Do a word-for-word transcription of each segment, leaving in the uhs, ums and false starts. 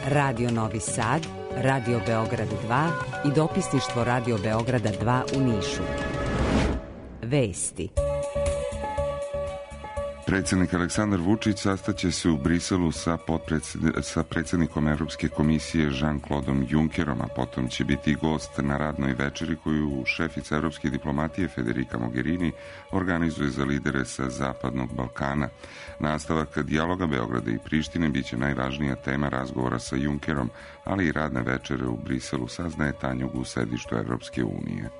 Radio Novi Sad, Radio Beograd dva i dopisništvo Radio Beograda dva u Nišu. Vesti. Predsjednik Aleksandar Vučić sastaće se u Briselu sa, sa predsjednikom Evropske komisije Jean-Claudeom Junckerom, a potom će biti gost na radnoj večeri koju šefica evropske diplomatije Federica Mogherini organizuje za lidere sa Zapadnog Balkana. Nastavak dijaloga Beograda i Prištine biće najvažnija tema razgovora sa Junckerom, ali i radne večere u Briselu, saznaje Tanjug u sedištu Evropske unije.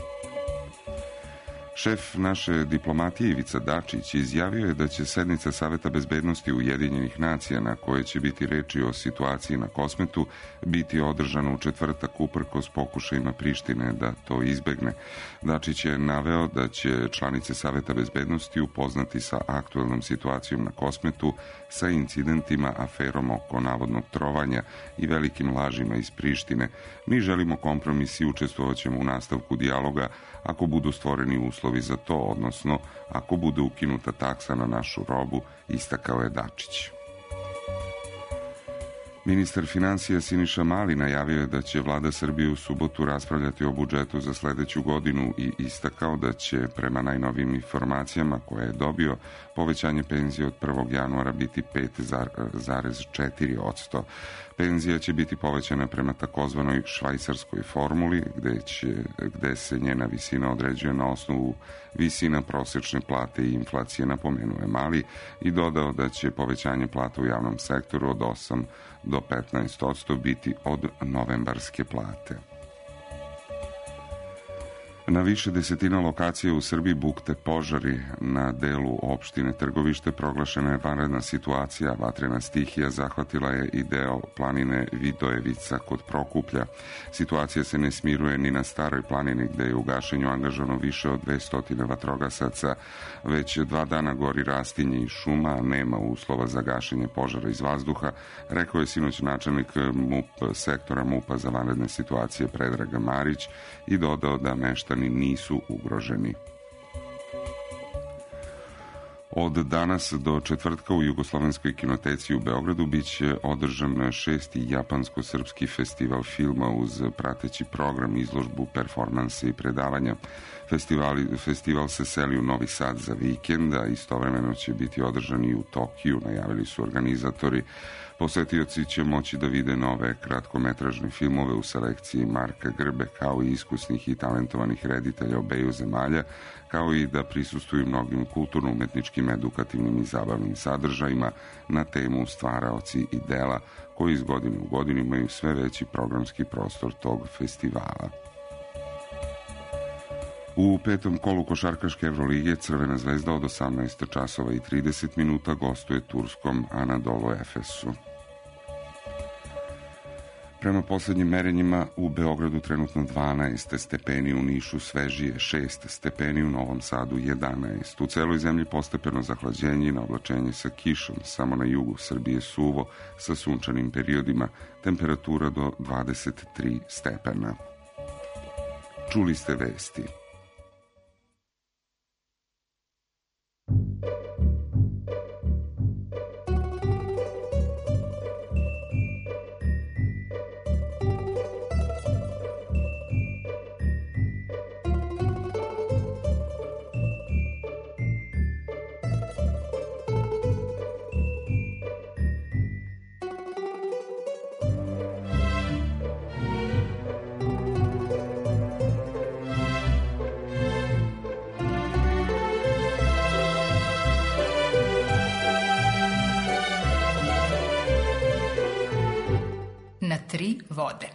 Šef naše diplomatije Ivica Dačić izjavio je da će sednica Saveta bezbednosti Ujedinjenih nacija, na koje će biti reči o situaciji na Kosmetu, biti održana u četvrtak uprkos pokušajima Prištine da to izbegne. Dačić je naveo da će članice Saveta bezbednosti upoznati sa aktuelnom situacijom na Kosmetu, sa incidentima, aferom oko navodnog trovanja i velikim lažima iz Prištine. Mi želimo kompromis i učestvovaćemo u nastavku dijaloga ako budu stvoreni uslovi za to, odnosno ako bude ukinuta taksa na našu robu, istakao je Dačić. Ministar financija Siniša Mali najavio je da će vlada Srbije u subotu raspravljati o budžetu za sledeću godinu i istakao da će, prema najnovijim informacijama koje je dobio, povećanje penzije od prvog januara biti pet zarez četiri posto. Penzija će biti povećana prema takozvanoj švajcarskoj formuli, gde, će, gde se njena visina određuje na osnovu visina prosječne plate i inflacije, napomenuo je Mali i dodao da će povećanje plata u javnom sektoru od osam do petnaest posto biti od novembarske plate. Na više desetina lokacija u Srbiji bukte požari. Na delu opštine Trgovište proglašena je vanredna situacija. Vatrena stihija zahvatila je i deo planine Vidojevica kod Prokuplja. Situacija se ne smiruje ni na Staroj planini, gde je u gašenju angažovano više od dvesta vatrogasaca. Već dva dana gori rastinje i šuma, a nema uslova za gašenje požara iz vazduha, rekao je sinoć načelnik MUP sektora MUP-a za vanredne situacije Predrag Marić i dodao da meštani nisu ugroženi. Od danas do četvrtka u Jugoslovenskoj kinoteci u Beogradu biće održan šesti japansko-srpski festival filma uz prateći program, izložbu, performanse i predavanja. Festivali, festival se seli u Novi Sad za vikend, a istovremeno će biti održan i u Tokiju, najavili su organizatori. Posetioci će moći da vide nove kratkometražne filmove u selekciji Marka Grbe, kao i iskusnih i talentovanih reditelja obeju zemalja, kao i da prisustuju mnogim kulturno-umetničkim, edukativnim i zabavnim sadržajima na temu stvaraoci i dela, koji iz godine u godinu imaju sve veći programski prostor tog festivala. U petom kolu košarkaške Evrolige Crvena zvezda od osamnaest časova i trideset minuta gostuje turskom Anadolu Efesu. Prema poslednjim merenjima u Beogradu trenutno dvanaest stepeni, u Nišu svežije šest stepeni, u Novom Sadu jedanaest. U celoj zemlji postepeno zahlađenje i naoblačenje sa kišom, samo na jugu Srbije suvo sa sunčanim periodima, temperatura do dvadeset tri stepena. Čuli ste vesti. Na tri vode.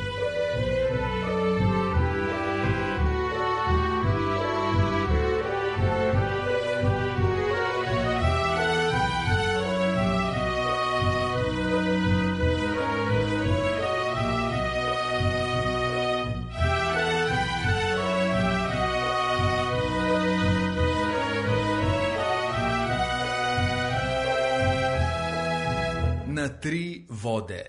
Na tri vode.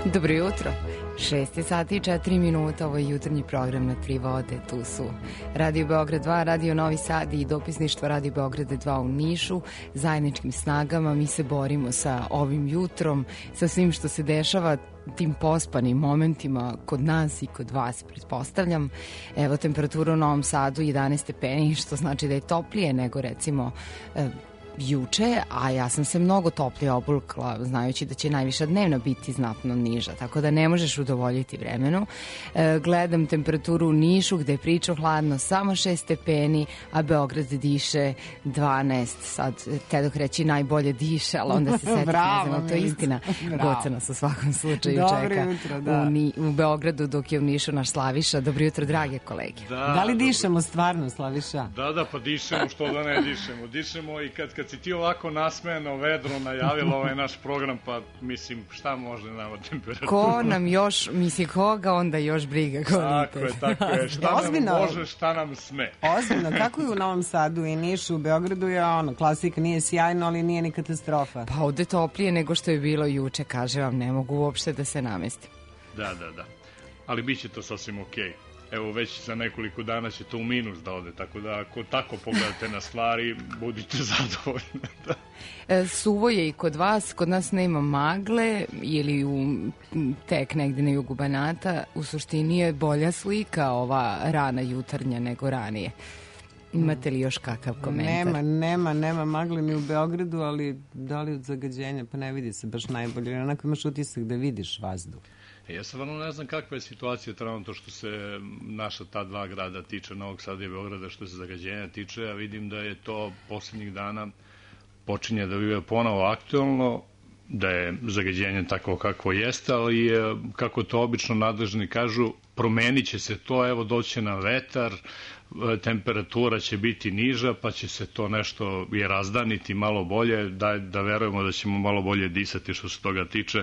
Dobro jutro. šest sati i četiri minuta, ovo je jutarnji program na tri vode. Tu su Radio Beograd dva, Radio Novi Sad i dopisništvo Radio Beograd dva u Nišu. Zajedničkim snagama mi se borimo sa ovim jutrom, sa svim što se dešava, tim pospanim momentima kod nas i kod vas, pretpostavljam. Evo, temperatura u Novom Sadu jedanaest stepeni, što znači da je toplije nego recimo e, juče, a ja sam se mnogo toplije obulkla, znajući da će najviša dnevna biti znatno niža, tako da ne možeš udovoljiti vremenu. E, gledam temperaturu u Nišu gde je pričao hladno samo šest stepeni, a Beograd diše dvanaest. Sad, te dok reći najbolje diše, ali onda se setiti, ne znam, to je istina. Goca nas u svakom slučaju Dobro čeka jutro, da. u, Ni, u Beogradu, dok je u Nišu naš Slaviša. Dobro jutro, drage kolege. Da, da li dišemo stvarno, Slaviša? Da, da, pa dišemo, što da ne dišemo. Dišemo i kad, kad si ti ovako nasmejano vedro najavila ovaj naš program, pa mislim, šta može nama temperatura? Ko nam još, misli koga, onda još briga kvalitet. Tako je, tako je. Šta Ozbiljno, nam može, šta nam sme. Ozbiljno, kako je u Novom Sadu i Nišu, u Beogradu je ono, klasika, nije sjajno, ali nije ni katastrofa. Pa ovde toplije nego što je bilo juče, kaže vam, ne mogu uopšte da se namestim. Da, da, da. Ali bit će to sasvim okej. Okay. Evo, već za nekoliko dana će to u minus da ode, tako da ako tako pogledate na stvari, budite zadovoljni. Da. E, suvo je i kod vas, kod nas nema magle ili u, tek negde na jugu Banata, u suštini je bolja slika ova rana jutarnja nego ranije. Imate li još kakav komentar? Nema, nema, nema magle ni u Beogradu, ali da li od zagađenja, pa ne vidi se baš najbolje. Onako imaš utisak da vidiš vazduh. Ja stvarno ne znam kakva je situacija trenutno što se naša ta dva grada tiče, Novog Sada i Beograda, što se zagađenja tiče. Ja vidim da je to poslednjih dana počinje da biva ponovo aktualno, da je zagađenje tako kakvo jeste, ali kako to obično nadležni kažu, promenit će se to, evo doće na vetar, temperatura će biti niža, pa će se to nešto i razdaniti malo bolje, da, da verujemo da ćemo malo bolje disati što se toga tiče.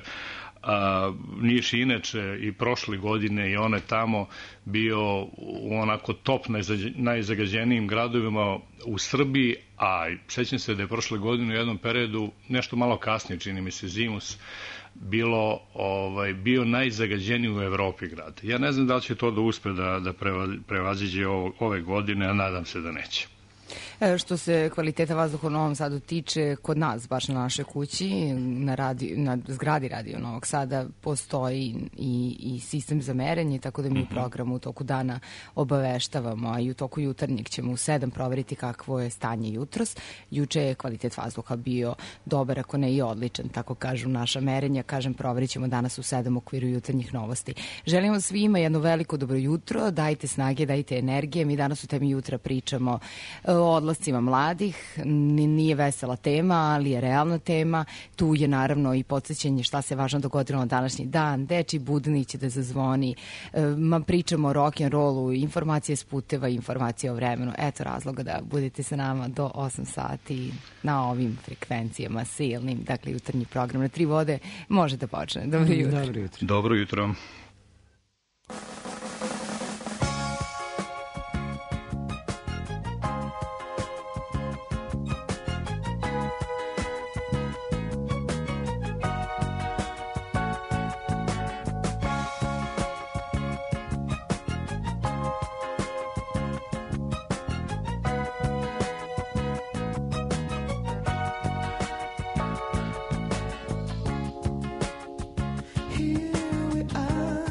A, Niš inače i prošle godine i one tamo bio u onako top najzagađenijim gradovima u Srbiji, a sećam se da je prošle godine u jednom periodu, nešto malo kasnije, čini mi se zimus, bilo, ovaj, bio najzagađeniji u Evropi grad. Ja ne znam da li će to da uspe da, da prevaziđe ove godine, a nadam se da neće. E, što se kvaliteta vazduha u Novom Sadu tiče, kod nas, baš na našoj kući, na, radi, na zgradi Radio Novog Sada postoji i, i sistem za merenje, tako da mi u programu u toku dana obaveštavamo, a i u toku jutarnjeg ćemo u sedam proveriti kakvo je stanje jutros. Juče je kvalitet vazduha bio dobar, ako ne i odličan, tako kažu naša merenja. Kažem, proverit ćemo danas u sedam u okviru jutarnjih novosti. Želimo svima jedno veliko dobro jutro, dajte snage, dajte energije. Mi danas u temi jutra pričamo o odlascima mladih. Nije vesela tema, ali je realna tema. Tu je naravno i podsjećanje šta se važno dogodilo na današnji dan. Dečiji budni će da zazvoni. Ma pričamo o rock'n'rollu, informacije s puteva, informacije o vremenu. Eto razloga da budete sa nama do osam sati na ovim frekvencijama silnim. Dakle, jutarnji program na tri vode može da počne. Dobro jutro. Dobro jutro. Dobro jutro. Here we are.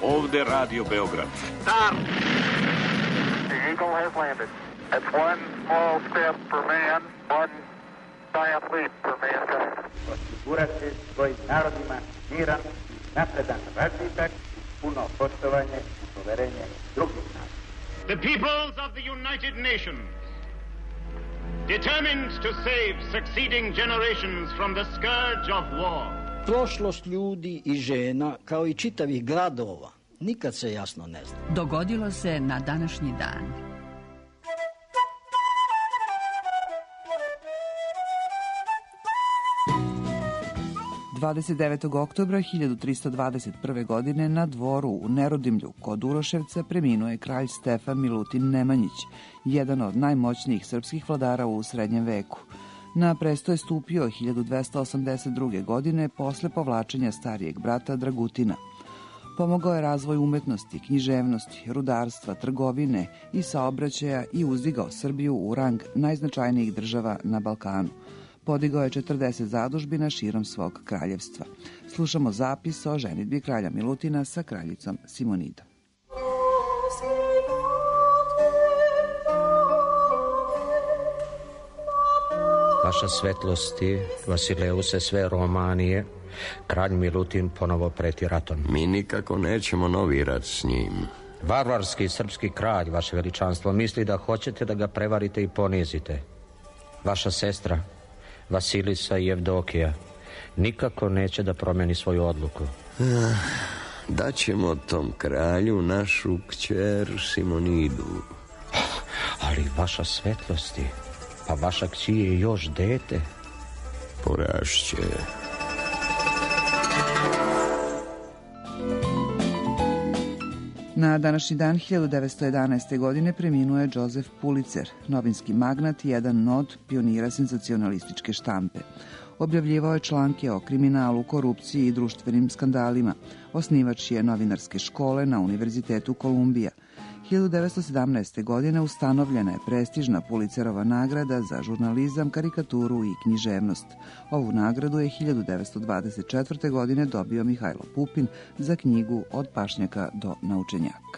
Ovde Radio Beograd. Start! The Eagle has landed. That's one small step for man, one giant leap for mankind. Osigurati svojim narodima miran, napredan razvitak, puno poštovanje i poverenje drugih naroda. The peoples of the United Nations, determined to save succeeding generations from the scourge of war. Prošlost ljudi i žena, kao i čitavih gradova, nikad se jasno ne zna. Dogodilo se na današnji dan. dvadeset devetog oktobra hiljadu tristo dvadeset prve. godine na dvoru u Nerodimlju kod Uroševca preminuo je kralj Stefan Milutin Nemanjić, jedan od najmoćnijih srpskih vladara u srednjem veku. Na presto je stupio hiljadu dvesta osamdeset druge. godine posle povlačenja starijeg brata Dragutina. Pomogao je razvoj umetnosti, književnosti, rudarstva, trgovine i saobraćaja i uzdigao Srbiju u rang najznačajnijih država na Balkanu. Podigao je četrdeset zadužbina širom svog kraljevstva. Slušamo zapis o ženidbi kralja Milutina sa kraljicom Simonidom. Vaša svetlosti, Vasileuse sve Romanije, kralj Milutin ponovo preti ratom. Mi nikako nećemo novi rat s njim. Varvarski srpski kralj, vaše veličanstvo, misli da hoćete da ga prevarite i ponizite. Vaša sestra, Vasilisa i Evdokija, nikako neće da promeni svoju odluku. Ah, daćemo tom kralju našu kćer Simonidu. Ali vaša svetlosti, pa vaša kći je još dete. Porašće. Na današnji dan hiljadu devetsto jedanaeste. godine preminuo je Joseph Pulitzer, novinski magnat i jedan od pionira senzacionalističke štampe. Objavljivao je članke o kriminalu, korupciji i društvenim skandalima. Osnivač je novinarske škole na Univerzitetu Kolumbija. hiljadu devetsto sedamnaeste. godine ustanovljena je prestižna Pulitzerova nagrada za žurnalizam, karikaturu i književnost. Ovu nagradu je hiljadu devetsto dvadeset četvrte. godine dobio Mihajlo Pupin za knjigu Od pašnjaka do naučenjaka.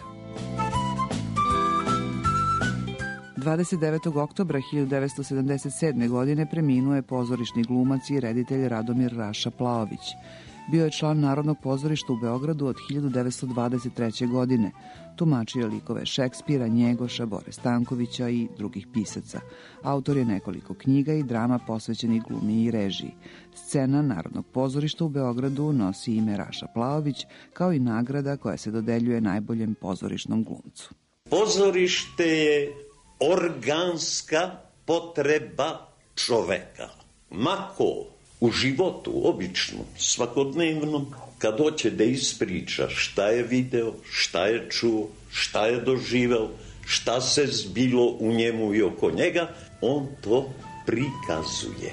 dvadeset devetog oktobra hiljadu devetsto sedamdeset sedme. godine preminuo je pozorišni glumac i reditelj Radomir Raša Plaović. Bio je član Narodnog pozorišta u Beogradu od hiljadu devetsto dvadeset treće. godine. Tumačio je likove Šekspira, Njegoša, Bore Stankovića i drugih pisaca. Autor je nekoliko knjiga i drama posvećenih glumi i režiji. Scena Narodnog pozorišta u Beogradu nosi ime Raša Plaović, kao i nagrada koja se dodeljuje najboljem pozorišnom glumcu. Pozorište je organska potreba čoveka. Mako u životu, obično, svakodnevnom, kad hoće da ispriča šta je video, šta je čuo, šta je doživeo, šta se zbilo u njemu i oko njega, on to prikazuje.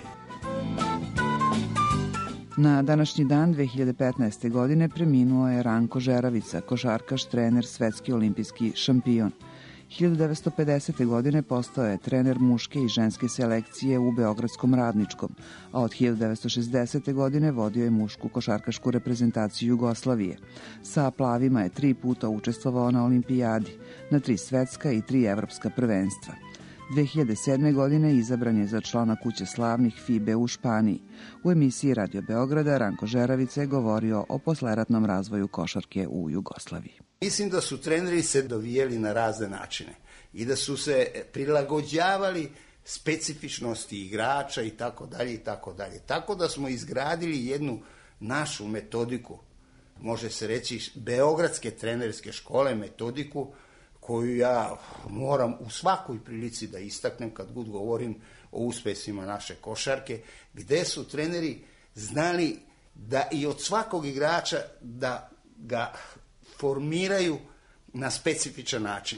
Na današnji dan dve hiljade petnaeste. godine preminuo je Ranko Žeravica, košarkaš, trener, svetski olimpijski šampion. hiljadu devetsto pedesete. godine postao je trener muške i ženske selekcije u Beogradskom Radničkom, a od hiljadu devetsto šezdesete. godine vodio je mušku košarkašku reprezentaciju Jugoslavije. Sa plavima je tri puta učestvovao na olimpijadi, na tri svetska i tri evropska prvenstva. dve hiljade sedme. godine izabran je za člana Kuće slavnih FIBE u Španiji. U emisiji Radio Beograda Ranko Žeravica je govorio o posleratnom razvoju košarke u Jugoslaviji. Mislim da su treneri se dovijeli na razne načine i da su se prilagođavali specifičnosti igrača i tako dalje i tako dalje. Tako da smo izgradili jednu našu metodiku, može se reći beogradske trenerske škole, metodiku koju ja moram u svakoj prilici da istaknem kad god govorim o uspesima naše košarke, gde su treneri znali da i od svakog igrača da ga formiraju na specifičan način.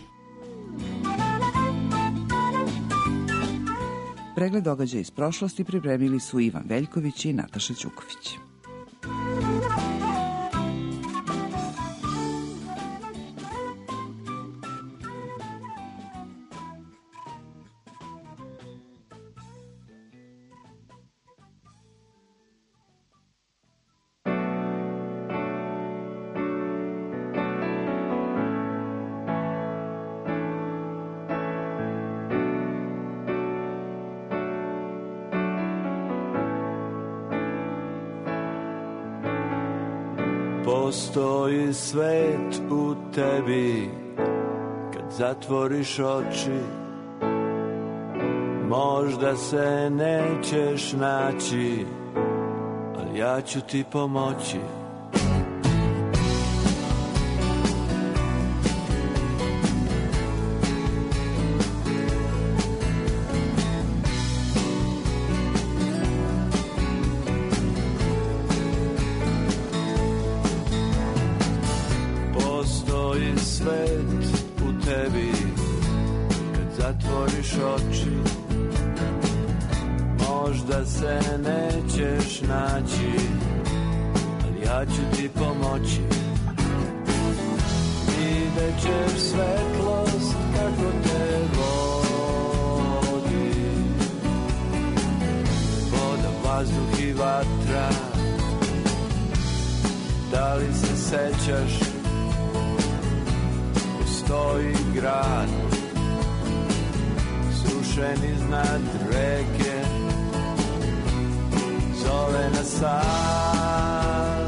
Pregled događaja iz prošlosti pripremili su Ivan Veljković i Nataša Ćuković. Postoji svet u tebi, kad zatvoriš oči, možda se nećeš naći, ali ja ću ti pomoći. Možda se nećeš naći, ali ja ću ti pomoći. Vidjet ćeš svetlost kako te vodi, voda, vazduh i vatra. Da li se sećaš, postoji grad srušen iznad reke, zove nas sad.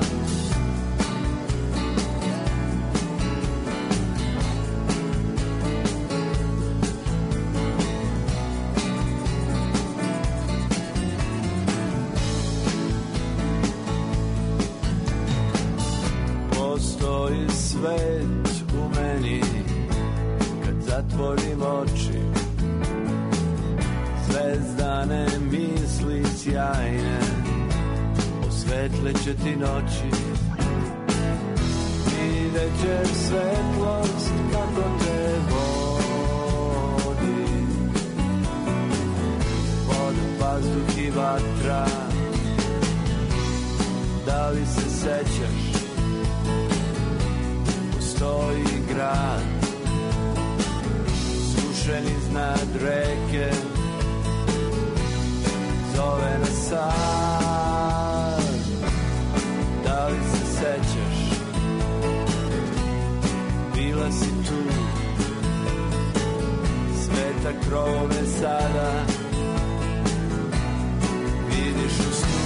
Postoji svet u meni, kad zatvorim oči, zvezdane misli sjajne osvetleće ti noći. Vidjet ćeš svetlost kako te vodi, voda, vazduh i vatra. Da li se sećaš, postoji grad srušen iznad reke, zove nas sad. Da li se sećaš, bila si tu, sveta krove sada vidiš u snu.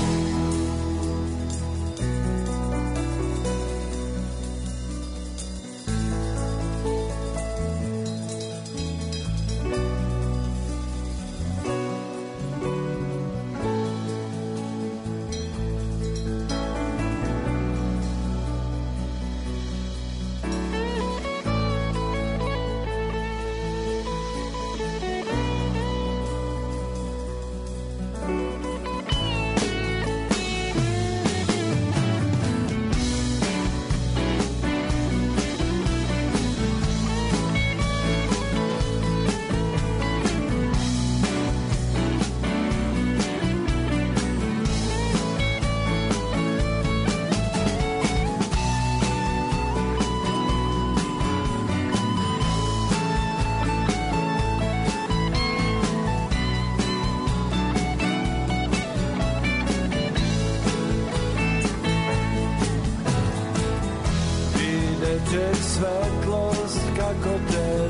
Svetlost kako te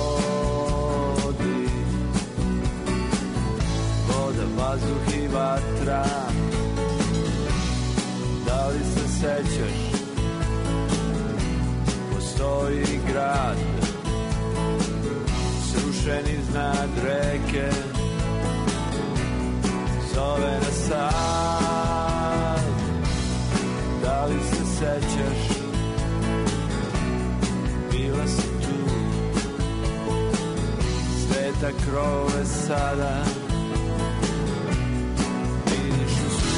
vodi, voda, vazduh i vatra. Da li se sećaš, postoji grad srušen iznad reke, zove nas sad. Da li se sećaš, bila si tu, sveta krove sada vidiš u snu.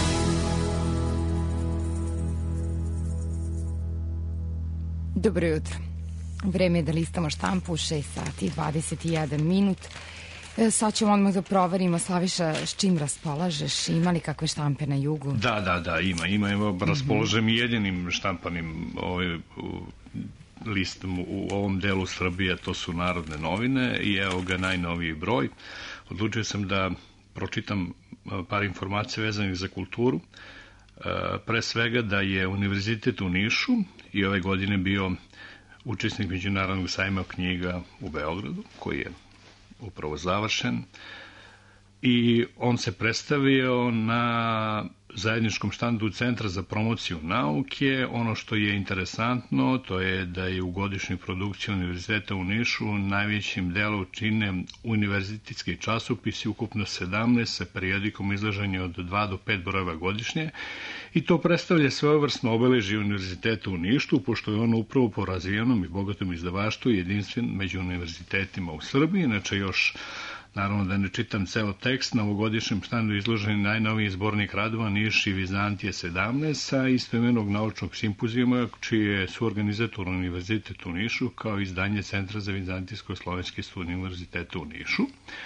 Dobro jutro. Vreme je da listamo štampu u šest sati i dvadeset jedan minut. Sad ćemo odmah da proverimo, Slaviša, s čim raspolažeš? Ima li kakve štampe na jugu? Da, da, da, ima. Ima, evo, raspolažem i jedinim štampanim ovaj, listom u ovom delu Srbije, to su Narodne novine i evo ga najnoviji broj. Odlučio sam da pročitam par informacija vezanih za kulturu. Pre svega da je Univerzitet u Nišu i ove godine bio učesnik Međunarodnog sajma knjiga u Beogradu, koji je upravo završen. I on se predstavio na zajedničkom štandu Centra za promociju nauke. Ono što je interesantno, to je da je u godišnjoj produkciji Univerziteta u Nišu najvećim delom čine univerzitetski časopisi, ukupno sedamnaest, sa periodikom izlaženja od dva do pet brojeva godišnje, i to predstavlja svojevrsno obeležje Univerziteta u Nišu, pošto je ono upravo po razvijenom i bogatom izdavaštvu jedinstven među univerzitetima u Srbiji. Inače, još naravno da ne čitam ceo tekst, na ovogodišnjem štandu izložen najnoviji zbornik radova Niš i Vizantije sedamnaest sa istoimenog naučnog simpozijuma, čiji je suorganizator Univerzitet u Nišu kao izdanje Centra za vizantijsko-slovenski studij Univerziteta u Nišu.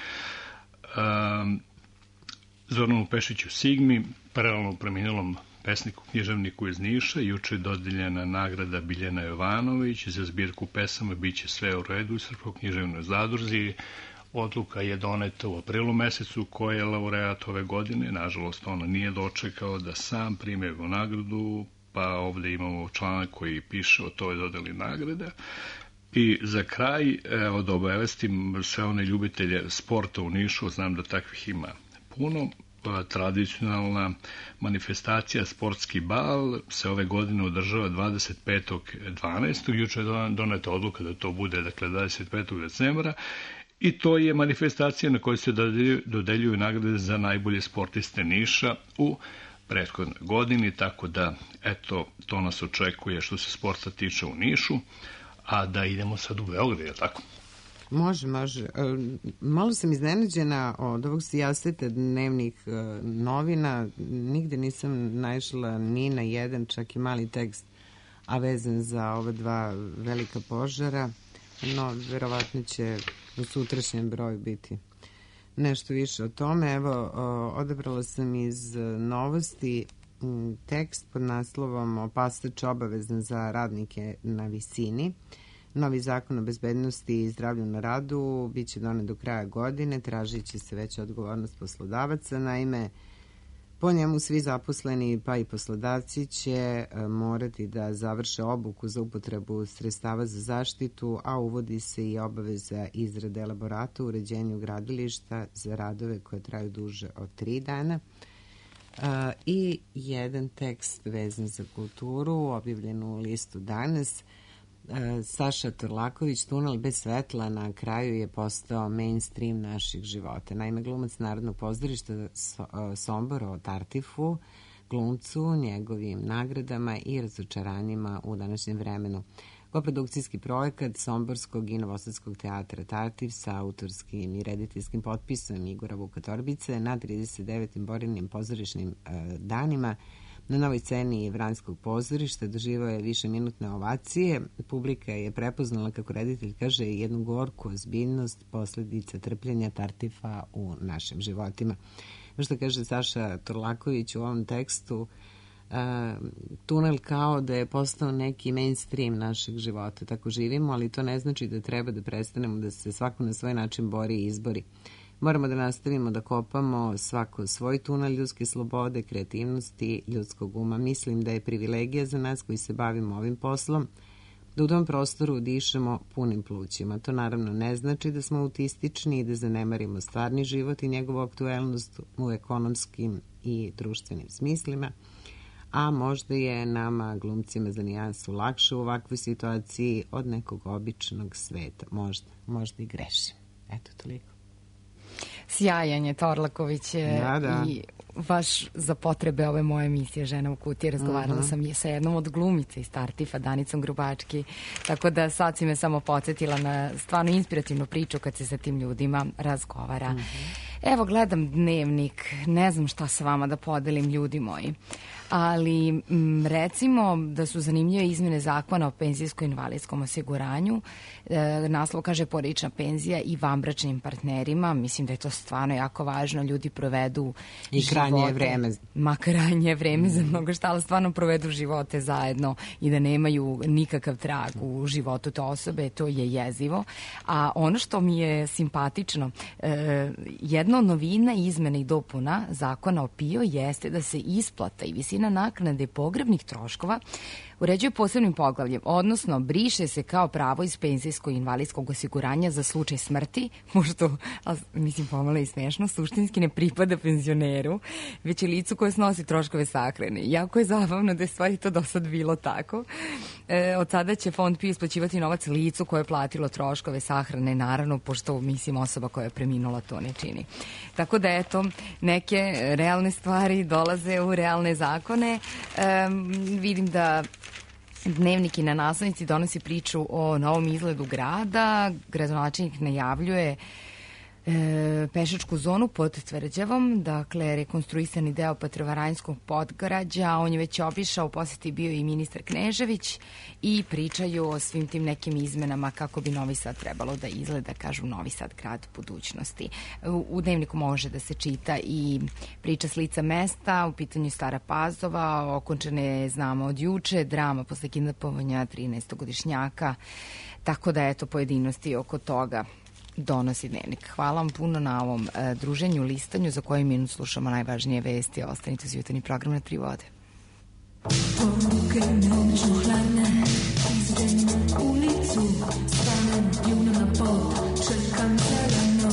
Um, Zoranu Pešiću Sigmi, paralelno preminulom pesniku, književniku iz Niša, juče je dodeljena nagrada Biljana Jovanović za zbirku pesama Biće sve u redu u Srpskoj književnoj zadruzi. Odluka je doneta u aprilu mesecu, koja je laureat ove godine. Nažalost, ona nije dočekao da sam prime jego nagradu, pa ovde imamo članak koji piše o toj dodeli nagrada. I za kraj, evo da obavestim sve one ljubitelje sporta u Nišu, znam da takvih ima puno. Tradicionalna manifestacija Sportski bal se ove godine održava dvadeset petog dvanaestog Juče je doneta odluka da to bude, dakle, dvadeset petog decembra. I to je manifestacija na kojoj se dodeljuju, dodeljuju nagrade za najbolje sportiste Niša u prethodnoj godini, tako da, eto, to nas očekuje što se sporta tiče u Nišu, a da idemo sad u Beograd, je tako? Može, može. Malo sam iznenađena od ovog sijaseta dnevnih novina. Nigde nisam naišla ni na jedan, čak i mali tekst, a vezan za ove dva velika požara. No, verovatno će u sutrašnjem broju biti nešto više o tome. Evo, odabrala sam iz Novosti tekst pod naslovom Opastač obavezan za radnike na visini. Novi zakon o bezbednosti i zdravlju na radu biće donet do kraja godine, tražit će se veća odgovornost poslodavaca. Naime, po njemu svi zaposleni, pa i poslodavci, će morati da završe obuku za upotrebu sredstava za zaštitu, a uvodi se i obaveza izrade elaborata u uređenju gradilišta za radove koje traju duže od tri dana. I jedan tekst vezan za kulturu, objavljen u listu Danas. Saša Torlaković, tunel bez svetla na kraju je postao mainstream naših života. Naime, glumac Narodnog pozorišta Sombor o Tartifu, glumcu, njegovim nagradama i razočaranjima u današnjem vremenu. Koprodukcijski projekat Somborskog i Novosadskog teatra Tartif sa autorskim i rediteljskim potpisom Igora Vuka Torbice na trideset devetim Borinim pozorišnim danima na novoj sceni Vranjskog pozorišta doživao je više minutne ovacije. Publika je prepoznala, kako reditelj kaže, jednu gorku ozbiljnost posledica trpljenja Tartifa u našim životima. Što kaže Saša Torlaković u ovom tekstu, uh, tunel kao da je postao neki mainstream našeg života. Tako živimo, ali to ne znači da treba da prestanemo da se svako na svoj način bori i izbori. Moramo da nastavimo da kopamo svako svoj tunel ljudske slobode, kreativnosti, ljudskog uma. Mislim da je privilegija za nas koji se bavimo ovim poslom da u tom prostoru dišemo punim plućima. To naravno ne znači da smo autistični i da zanemarimo stvarni život i njegovu aktuelnost u ekonomskim i društvenim smislima, a možda je nama, glumcima, za nijansu lakše u ovakvoj situaciji od nekog običnog sveta. Možda, možda i grešim. Eto, toliko. Sjajan je Torlaković da, da. I baš za potrebe ove moje emisije Žena u kutiji razgovarala uh-huh. sam je sa jednom od glumica iz Tartifa, Danicom Grubački, tako da sad si me samo podsjetila na stvarno inspirativnu priču kad se sa tim ljudima razgovara. Uh-huh. Evo, gledam dnevnik, ne znam šta sa vama da podelim, ljudi moji, ali m, recimo da su zanimljive izmene zakona o penzijsko-invalidskom osiguranju. E, naslov kaže porodična penzija i vanbračnim partnerima. Mislim da je to stvarno jako važno. Ljudi provedu i krajnje je vreme. Ma krajnje je vreme za mnogo šta, ali stvarno provedu živote zajedno i da nemaju nikakav trag u životu te osobe, to je jezivo. A ono što mi je simpatično, e, jedna od novina izmena i dopuna zakona o PIO jeste da se isplata i visina visina naknade pogrebnih troškova uređuje posebnim poglavljem, odnosno briše se kao pravo iz penzijskog i invalidskog osiguranja za slučaj smrti, pošto, a, mislim, pomalo i smešno, suštinski ne pripada penzioneru, već je licu koje snosi troškove sahrane. Jako je zabavno da je stvari to do sad bilo tako. E, od sada će Fond P I O isplaćivati novac licu koje je platilo troškove sahrane, naravno, pošto, mislim, osoba koja je preminula to ne čini. Tako da, eto, neke realne stvari dolaze u realne zakone. E, vidim da Dnevnik i na naslovnici donosi priču o novom izgledu grada. Gradonačelnik najavljuje e, pešačku zonu pod Tvrđavom, dakle rekonstruisani deo Petrovaranjskog podgrađa. On je već obišao, u poseti bio i ministar Knežević i pričaju o svim tim nekim izmenama kako bi Novi Sad trebalo da izgleda, kažu Novi Sad grad budućnosti. U, u Dnevniku može da se čita i priča s lica mesta, u pitanju Stara Pazova, okončane znamo od juče, drama posle kidnapovanja trinaestogodišnjaka, tako da eto pojedinosti oko toga donosi Dnevnik. Hvala vam puno na ovom e, druženju, listanju za koji minut slušamo najvažnije vesti. Ostanite uz jutarnji program na Tri vode. Poruke nežno hladne, izđem na ulicu, stanem juno na pod, čekam zeleno.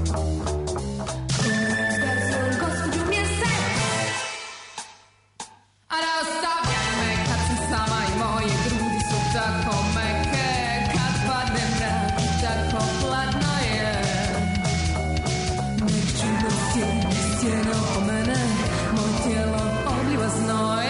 Zverzom gospođu mjesec, a ne ostavljaj me kad sam sama i moje grudi su tako meke, kad padne mrak i tako hladno je. Nek čudo sjene, sjene oko mene, moj tijelo obliva znoj.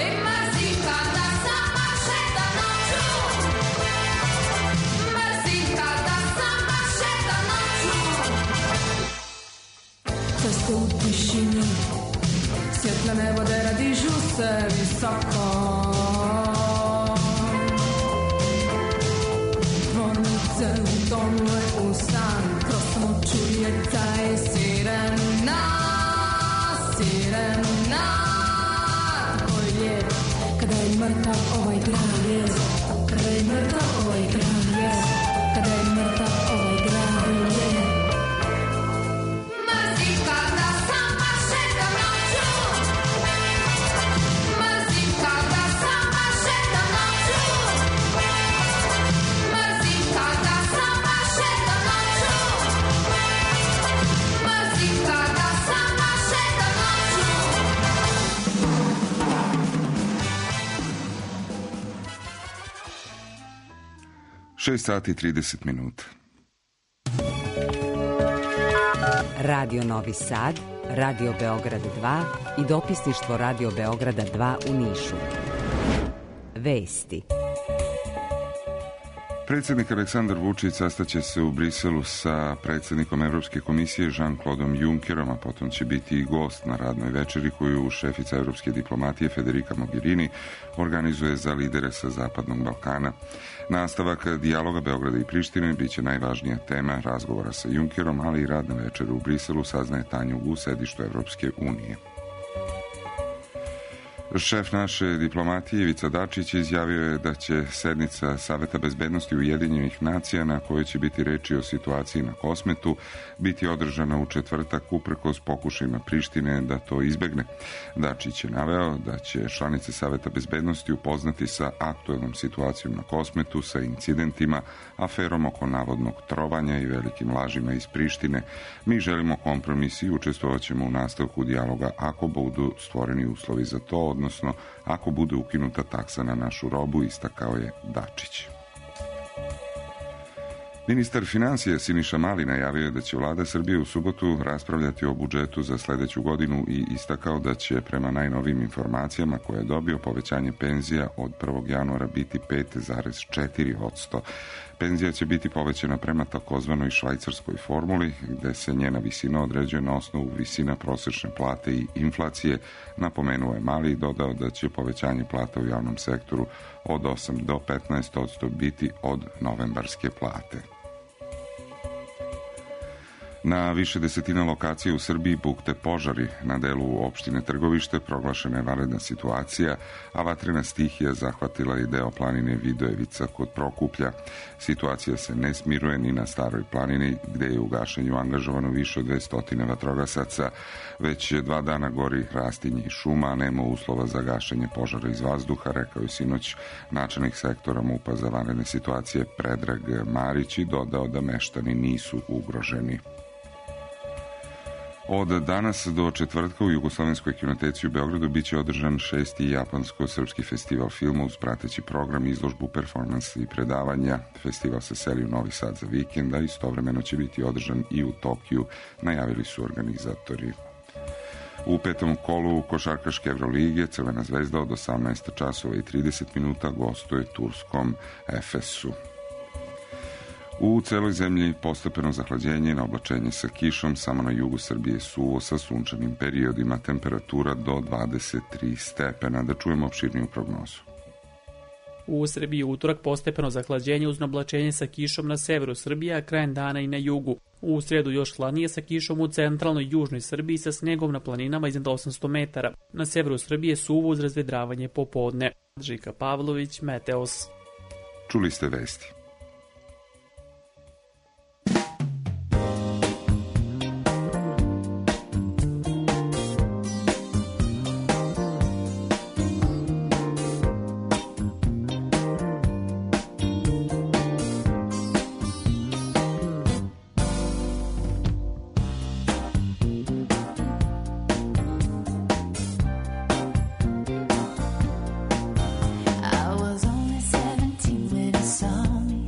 Često u tišini svjetlene vode radižu se visoko. Tvornice utonule u san, kroz samo čuje taj sirena, sirena. Tako je lijep, kada je mrtav ovaj grad je, kada je mrtav ovaj grad je, kada je mrtav ovaj grad je. šest sati i trideset minuta. Radio Novi Sad, Radio Beograd dva i dopisništvo Radio Beograda dva u Nišu. Vesti. Predsjednik Aleksandar Vučić sastaće se u Briselu sa predsjednikom Evropske komisije Jean-Claudeom Junckerom, a potom će biti i gost na radnoj večeri koju šefica evropske diplomatije Federica Mogherini organizuje za lidere sa Zapadnog Balkana. Nastavak dijaloga Beograda i Prištine biće najvažnija tema razgovora sa Junckerom, ali i radna večera u Briselu, saznaje Tanja u sedištu Evropske unije. Šef naše diplomatije Ivica Dačić izjavio je da će sednica Saveta bezbednosti Ujedinjenih nacija, na kojoj će biti reči o situaciji na Kosmetu, biti održana u četvrtak uprkos pokušajima Prištine da to izbegne. Dačić je naveo da će članice Saveta bezbednosti upoznati sa aktuelnom situacijom na Kosmetu, sa incidentima, aferom oko navodnog trovanja i velikim lažima iz Prištine. Mi želimo kompromis i učestvovat ćemo u nastavku dijaloga ako budu stvoreni uslovi za to, odnosno ako bude ukinuta taksa na našu robu, istakao je Dačić. Ministar financija Siniša Mali najavio je da će vlada Srbije u subotu raspravljati o budžetu za sledeću godinu i istakao da će prema najnovijim informacijama koje je dobio povećanje penzija od prvog januara biti pet zarez četiri posto. Penzija će biti povećana prema takozvanoj švajcarskoj formuli, gde se njena visina određuje na osnovu visina prosečne plate i inflacije. Napomenuo je Mali i dodao da će povećanje plata u javnom sektoru od osam do petnaest posto biti od novembarske plate. Na više desetina lokacija u Srbiji bukte požari. Na delu opštine Trgovište proglašena je vanredna situacija, a vatrena stihija zahvatila i deo planine Vidojevica kod Prokuplja. Situacija se ne smiruje ni na Staroj planini, gde je u gašenju angažovano više od dvesta vatrogasaca. Već dva dana gori rastinje i šuma, a nema uslova za gašenje požara iz vazduha, rekao je sinoć načelnik sektora MUP-a za vanredne situacije Predrag Marić i dodao da meštani nisu ugroženi. Od danas do četvrtka u Jugoslovenskoj kinoteci u Beogradu biće održan šesti japansko-srpski festival filma uz prateći program, izložbu, performansa i predavanja. Festival se seli u Novi Sad za vikend, a istovremeno će biti održan i u Tokiju, najavili su organizatori. U petom kolu košarkaške Evrolige Crvena zvezda od osamnaest časova i trideset minuta gostuje turskom Efesu. U celoj zemlji postepeno zahlađenje na oblačenje sa kišom, samo na jugu Srbije suvo sa sunčanim periodima, temperatura do dvadeset tri stepena. Da čujemo opširniju prognozu. U Srbiji utorak postepeno zahlađenje uz oblačenje sa kišom na severu Srbije, a krajem dana i na jugu. U sredu još hladnije sa kišom u centralnoj i južnoj Srbiji sa snegom na planinama iznad osamsto metara. Na severu Srbije suvo uz razvedravanje popodne. Žika Pavlović, Meteos. Čuli ste vesti. I was only seventeen when I saw me.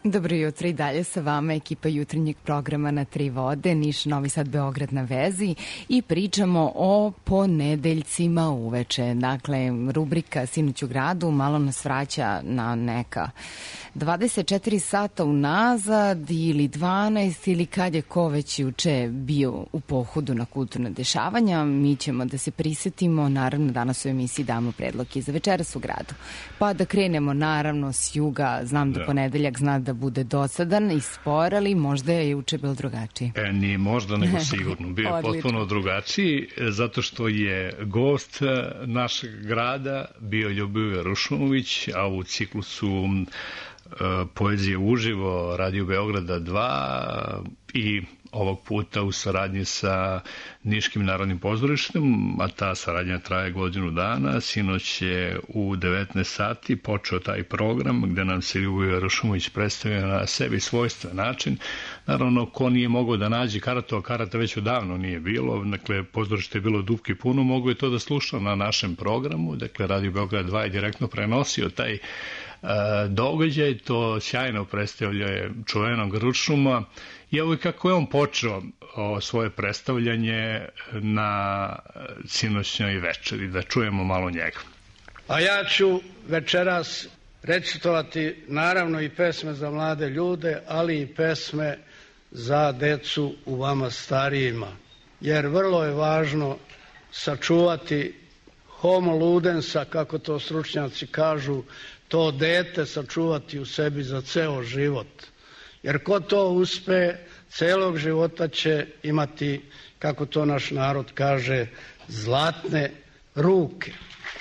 Dobro jutro, i dalje sa vama ekipa jutarnjeg programa Na tri vode, Niš, Novi Sad, Beograd na vezi i pričamo o ponedeljcima uveče. Dakle, rubrika Sinoć u gradu malo nas vraća na neka dvadeset četiri sata unazad ili dvanaest ili kad je ko već juče bio u pohodu na kulturne dešavanja. Mi ćemo da se prisetimo, naravno danas u emisiji damo predloge za večeras u gradu. Pa da krenemo naravno s juga, znam da, da. Ponedeljak zna da bude dosadan i spor, ali možda je juče bilo drugačiji. E, nije možda, nego sigurno. Bio je potpuno drugačiji, zato što je gost našeg grada bio Ljubivoje Rušumović, a u ciklusu poezije uživo Radio Beograda dva i ovog puta u saradnji sa Niškim narodnim pozorištem, a ta saradnja traje godinu dana. Sinoć je u devetnaest sati počeo taj program gde nam se Ljubivoje Rušumović predstavio na sebi svojstven način. Naravno, ko nije mogao da nađe karatu, a karata već odavno nije bilo, dakle, pozorište je bilo dupki puno, mogo je to da sluša na našem programu, dakle, Radio Beograd dva je direktno prenosio taj događaj, to sjajno predstavlja čuvenog Rušuma. I evo kako je on počeo o, svoje predstavljanje na sinoćnjoj večeri, da čujemo malo njega. A ja ću večeras recitovati naravno i pesme za mlade ljude, ali i pesme za decu u vama starijima. Jer vrlo je važno sačuvati homo ludensa, kako to stručnjaci kažu, to dete sačuvati u sebi za ceo život. Jer ko to uspe, celog života će imati, kako to naš narod kaže, zlatne ruke.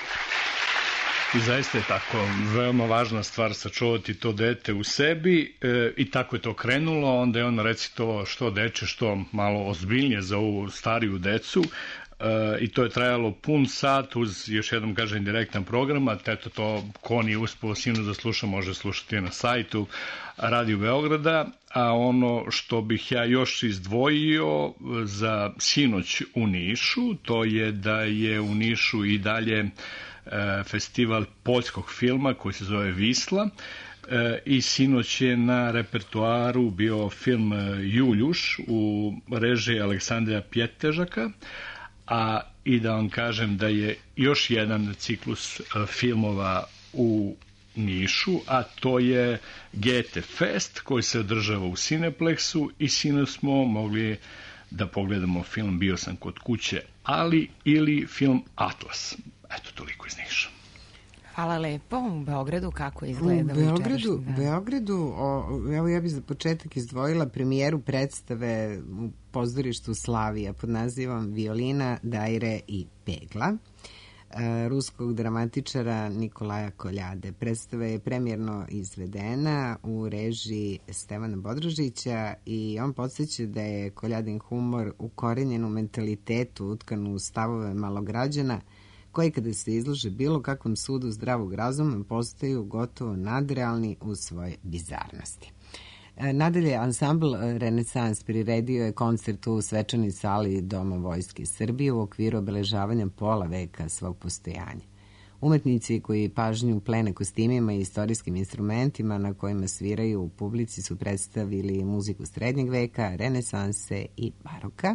I zaista je tako veoma važna stvar sačuvati to dete u sebi e, i tako je to krenulo. Onda je on recitovao što deče, što malo ozbiljnije za ovu stariju decu. E, i to je trajalo pun sat uz, još jednom kažem, direktan program, a eto to ko nije uspeo sinu da sluša može slušati na sajtu Radio Beograda, a ono što bih ja još izdvojio za sinoć u Nišu, to je da je u Nišu i dalje e, festival poljskog filma koji se zove Visla, e, i sinoć je na repertoaru bio film Juljuš u režiji Aleksandra Pjetežaka, a i da vam kažem da je još jedan ciklus filmova u Nišu, a to je G T Fest koji se održava u Cineplexu i sinoć smo mogli da pogledamo film Bio sam kod kuće, ali ili film Atlas. Eto, toliko iz Niša. Hvala lepo. U Beogradu kako izgleda? U Beogradu, Beogradu o, evo ja bih za početak izdvojila premijeru predstave u pozorištu Slavija pod nazivom Violina, Dajre i Pegla ruskog dramatičara Nikolaja Koljade. Predstava je premijerno izvedena u režiji Stevana Bodrožića i on podsjeća da je Koljadin humor ukorenjen u mentalitetu, utkan u stavove malograđana, koji kada se izlože bilo kakvom sudu zdravog razuma postaju gotovo nadrealni u svojoj bizarnosti. Nadalje, ansambl Renesans priredio je koncert u svečanoj sali Doma Vojske Srbije u okviru obeležavanja pola veka svog postojanja. Umetnici koji pažnju plene kostimima i istorijskim instrumentima na kojima sviraju u publici su predstavili muziku srednjeg veka, renesanse i baroka,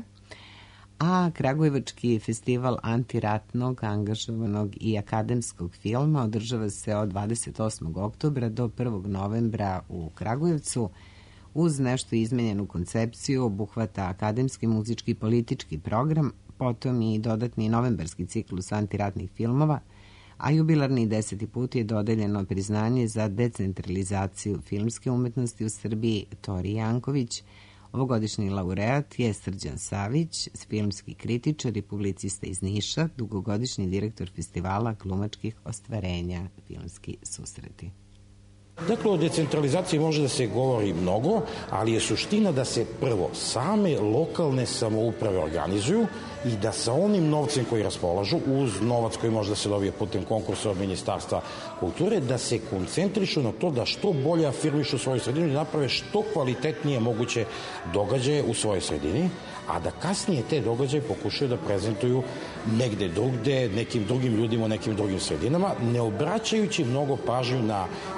a Kragujevački festival antiratnog, angažovanog i akademskog filma održava se od dvadeset osmog oktobra do prvog novembra u Kragujevcu uz nešto izmenjenu koncepciju, obuhvata akademski, muzički i politički program, potom i dodatni novembarski ciklus antiratnih filmova, a jubilarni deseti put je dodeljeno priznanje za decentralizaciju filmske umetnosti u Srbiji Tori Janković. Ovogodišnji laureat je Srđan Savić, filmski kritičar i publicista iz Niša, dugogodišnji direktor festivala glumačkih ostvarenja Filmski susreti. Dakle, o decentralizaciji može da se govori mnogo, ali je suština da se prvo same lokalne samouprave organizuju i da sa onim novcem koji raspolažu, uz novac koji može da se dobije putem konkursa od Ministarstva kulture, da se koncentrišu na to da što bolje afirmišu svoju sredinu i naprave što kvalitetnije moguće događaje u svojoj sredini, a da kasnije te događaje pokušaju da prezentuju negde drugde, nekim drugim ljudima u nekim drugim sredinama, ne obraćajući mnogo pažnju na Beograd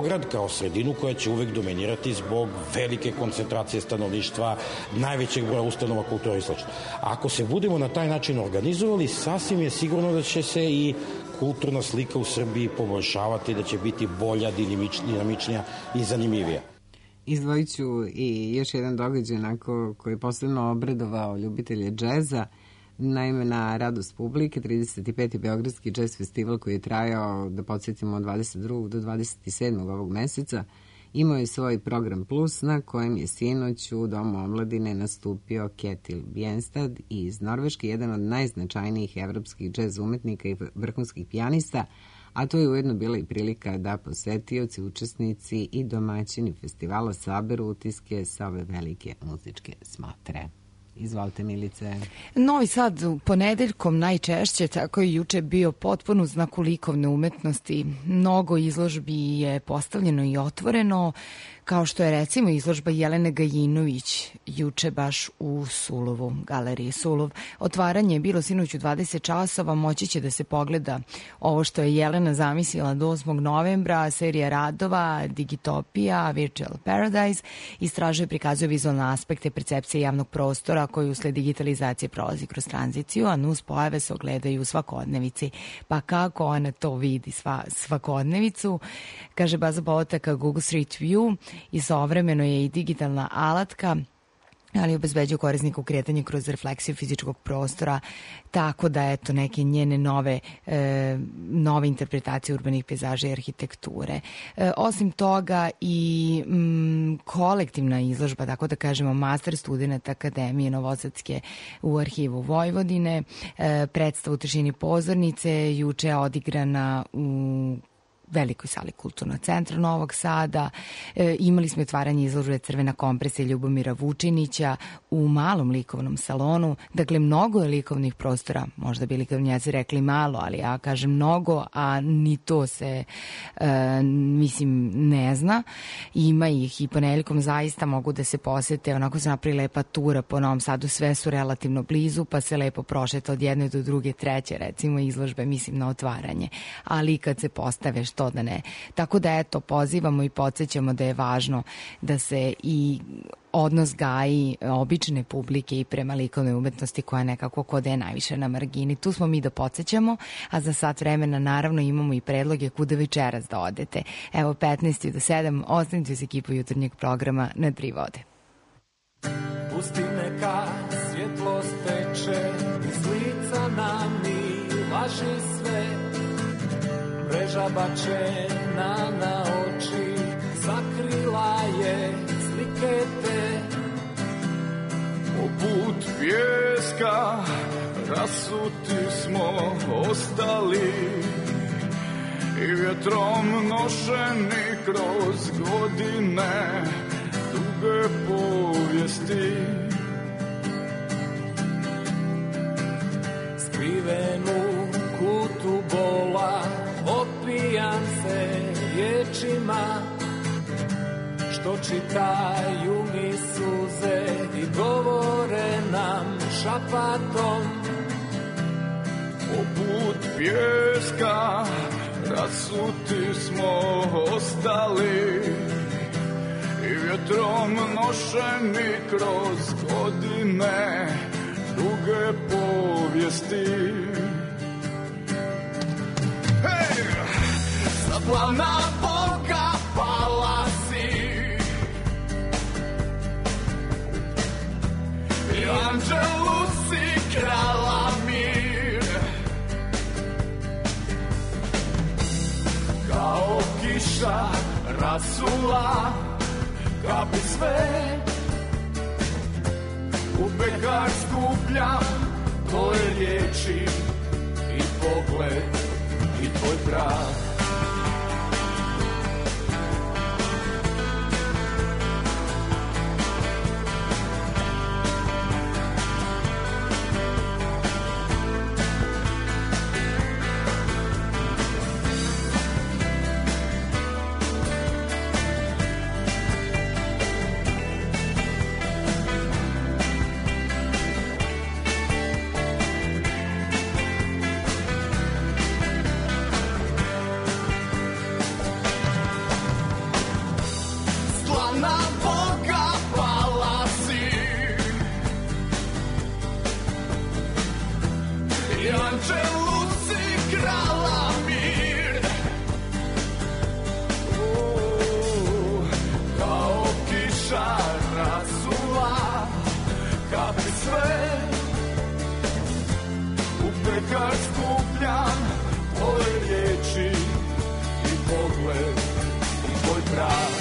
Beograd kao sredinu koja će uvek dominirati zbog velike koncentracije stanovništva, najvećeg broja ustanova kulture i sl. Ako se budemo na taj način organizovali, sasvim je sigurno da će se i kulturna slika u Srbiji poboljšavati, da će biti bolja, dinamičnija i zanimljivija. Izdvojit ću i još jedan događaj onako, koji je posebno obradovao ljubitelje džeza. Naime, na radost publike, trideset peti Beogradski džez festival koji je trajao, da podsjetimo, od dvadeset drugog do dvadeset sedmog ovog meseca, imao je svoj program plus na kojem je sinoć u Domu omladine nastupio Ketil Bjenstad iz Norveške, jedan od najznačajnijih evropskih džez umetnika i vrhunskih pijanista, a to je ujedno bila i prilika da posetioci, učesnici i domaćini festivala saberu utiske sa ove velike muzičke smotre. Izvolite, Milice. Novi Sad ponedeljkom najčešće, tako i juče, bio potpuno u znaku likovne umetnosti. Mnogo izložbi je postavljeno i otvoreno, kao što je recimo izložba Jelene Gajinović juče baš u Sulovu, galeriji Sulov. Otvaranje je bilo sinoć u dvadeset časova, moći će da se pogleda ovo što je Jelena zamislila do osmog novembra, serija radova Digitopija, Virtual Paradise, istražuje i prikazuje vizualne aspekte percepcije javnog prostora koji usled digitalizacije prolazi kroz tranziciju, a nus pojave se ogledaju u svakodnevici. Pa kako ona to vidi, sva, svakodnevicu? Kaže baza podataka Google Street View, i savremeno je i digitalna alatka, ali obezbeđuje korisniku kretanje kroz refleksiju fizičkog prostora, tako da eto neke njene nove, e, nove interpretacije urbanih pejzaža i arhitekture. E, osim toga i m, kolektivna izložba, tako da kažemo, master studenta Akademije Novosadske u arhivu Vojvodine, e, predstava u tišini pozornice, juče je odigrana u velikoj sali Kulturnog centra Novog Sada. E, imali smo otvaranje izložbe Crvena kompresija Ljubomira Vučinića u malom likovnom salonu. Dakle, mnogo je likovnih prostora, možda bi likovnjaci rekli malo, ali ja kažem mnogo, a ni to se, e, mislim, ne zna. Ima ih i ponedeljkom zaista mogu da se posete, onako se napravi lepa tura po Novom Sadu, sve su relativno blizu, pa se lepo prošeta od jedne do druge, treće, recimo, izložbe, mislim, na otvaranje. Ali kad se postave, što da ne. Tako da, eto, pozivamo i podsjećamo da je važno da se i odnos gaji obične publike i prema likovnoj umetnosti koja nekako kod je najviše na margini. Tu smo mi da podsjećamo, a za sat vremena naravno imamo i predloge kuda večeras da odete. Evo, petnaest do sedam, ostanite uz ekipu jutarnjeg programa na Tri vode. Pusti neka svjetlost teče iz lica nam i laži sve. Mreža bačena na oči, sakrila je slike te. Poput pjeska rasuti smo ostali i vjetrom nošeni kroz godine duge povijesti. Skriven u kutu bola, opijan se riječima što čitaju mi suze i govore nam šapatom. Poput pjeska rasuti smo ostali i vjetrom nošeni kroz godine duge povijesti. Slavna Boga pala si i anđelu si krala mir. Kao kiša rasula kapi sve, u pekar skupljam tvoje riječi i pogled i tvoj prah. anđelu si krala mir. U, kao kiša rasula, kapi sve u pekar skupljam tvoje riječi i pogled i tvoj prah.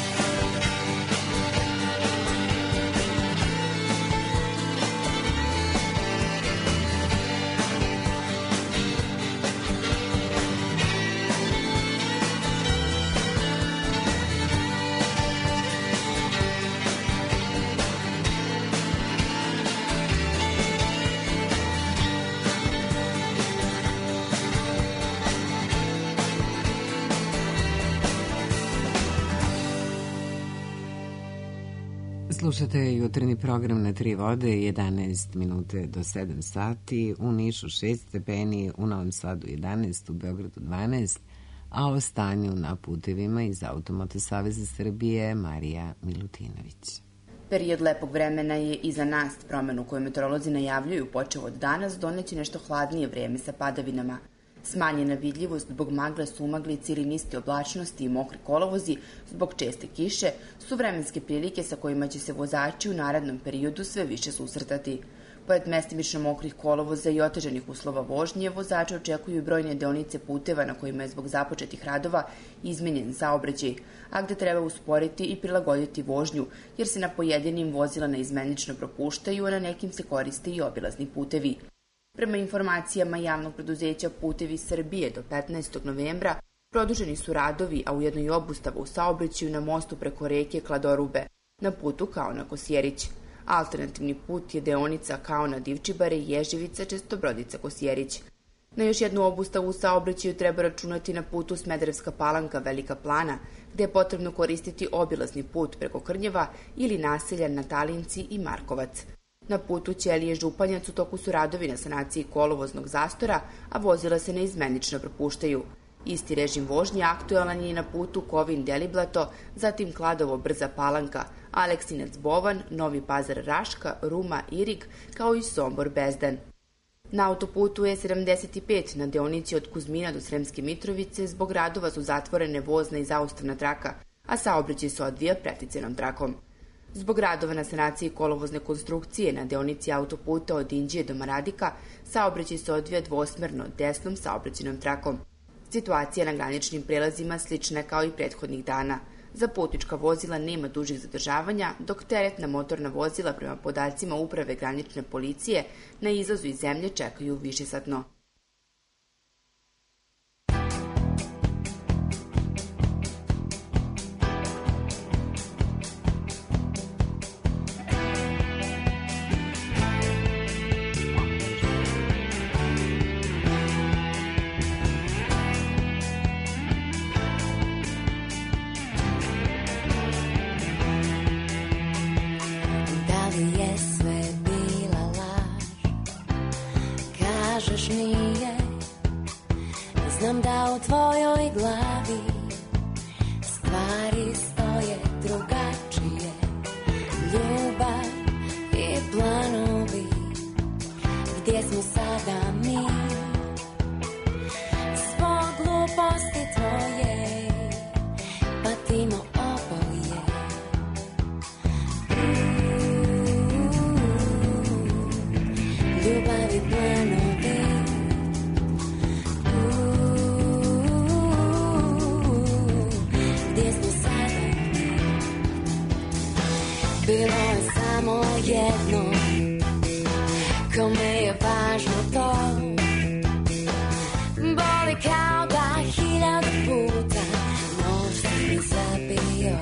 Slušate jutarnji program na Tri vode, jedanaest minute do sedam sati, u Nišu šest stepeni, u Novom Sadu jedanaest, u Beogradu dvanaest, a o stanju na putevima iz Automoto Saveza Srbije Marija Milutinović. Period lepog vremena je iza nas. Promenu koju meteorolozi najavljuju počev od danas doneće nešto hladnije vreme sa padavinama. Smanjena vidljivost zbog magle, sumaglice ili niske oblačnosti i mokri kolovozi zbog česte kiše su vremenske prilike sa kojima će se vozači u narednom periodu sve više susretati. Pored mestimično mokrih kolovoza i otežanih uslova vožnje, vozači očekuju brojne deonice puteva na kojima je zbog započetih radova izmenjen saobraćaj, a gde treba usporiti i prilagoditi vožnju, jer se na pojedinim vozila neizmenično propuštaju, a na nekim se koriste i obilazni putevi. Prema informacijama javnog preduzeća Putevi Srbije do petnaestog novembra produženi su radovi, a ujedno i obustava u saobraćaju na mostu preko reke Kladorube, na putu Kaona Kosjerić. Alternativni put je deonica Kaona Divčibare i Ježevica Čestobrodica Kosjerić. Na još jednu obustavu u saobraćaju treba računati na putu Smederevska Palanka Velika Plana, gde je potrebno koristiti obilazni put preko Krnjeva ili naselja Natalinci i Markovac. Na putu Ćelije Županjac u toku su radovi na sanaciji kolovoznog zastora, a vozila se neizmenično propuštaju. Isti režim vožnje aktualan je i na putu Kovin-Deliblato, zatim Kladovo Brza Palanka, Aleksinac Bovan, Novi Pazar Raška, Ruma Irig, kao i Sombor Bezdan. Na autoputu E sedamdeset pet na deonici od Kuzmina do Sremske Mitrovice zbog radova su zatvorene vozna i zaustavna traka, a saobraćaj se odvija preticenom trakom. Zbog radova na sanaciji kolovozne konstrukcije na deonici autoputa od Inđije do Maradika, saobraćaj se odvija dvosmerno desnom saobraćajnom trakom. Situacija na graničnim prelazima slična je kao i prethodnih dana. Za putnička vozila nema dužih zadržavanja, dok teretna motorna vozila prema podacima Uprave granične policije na izlazu iz zemlje čekaju višesatno. Znam da u tvojoj glavi stvari stoje drugačije, ljubav i planovi, gdje smo sada mi, zbog gluposti tvoje, patimo oboje. Ljubav i planovi, bilo je samo jedno, kome je važno to. Boli kao da hiljadu puta nož si mi zabio.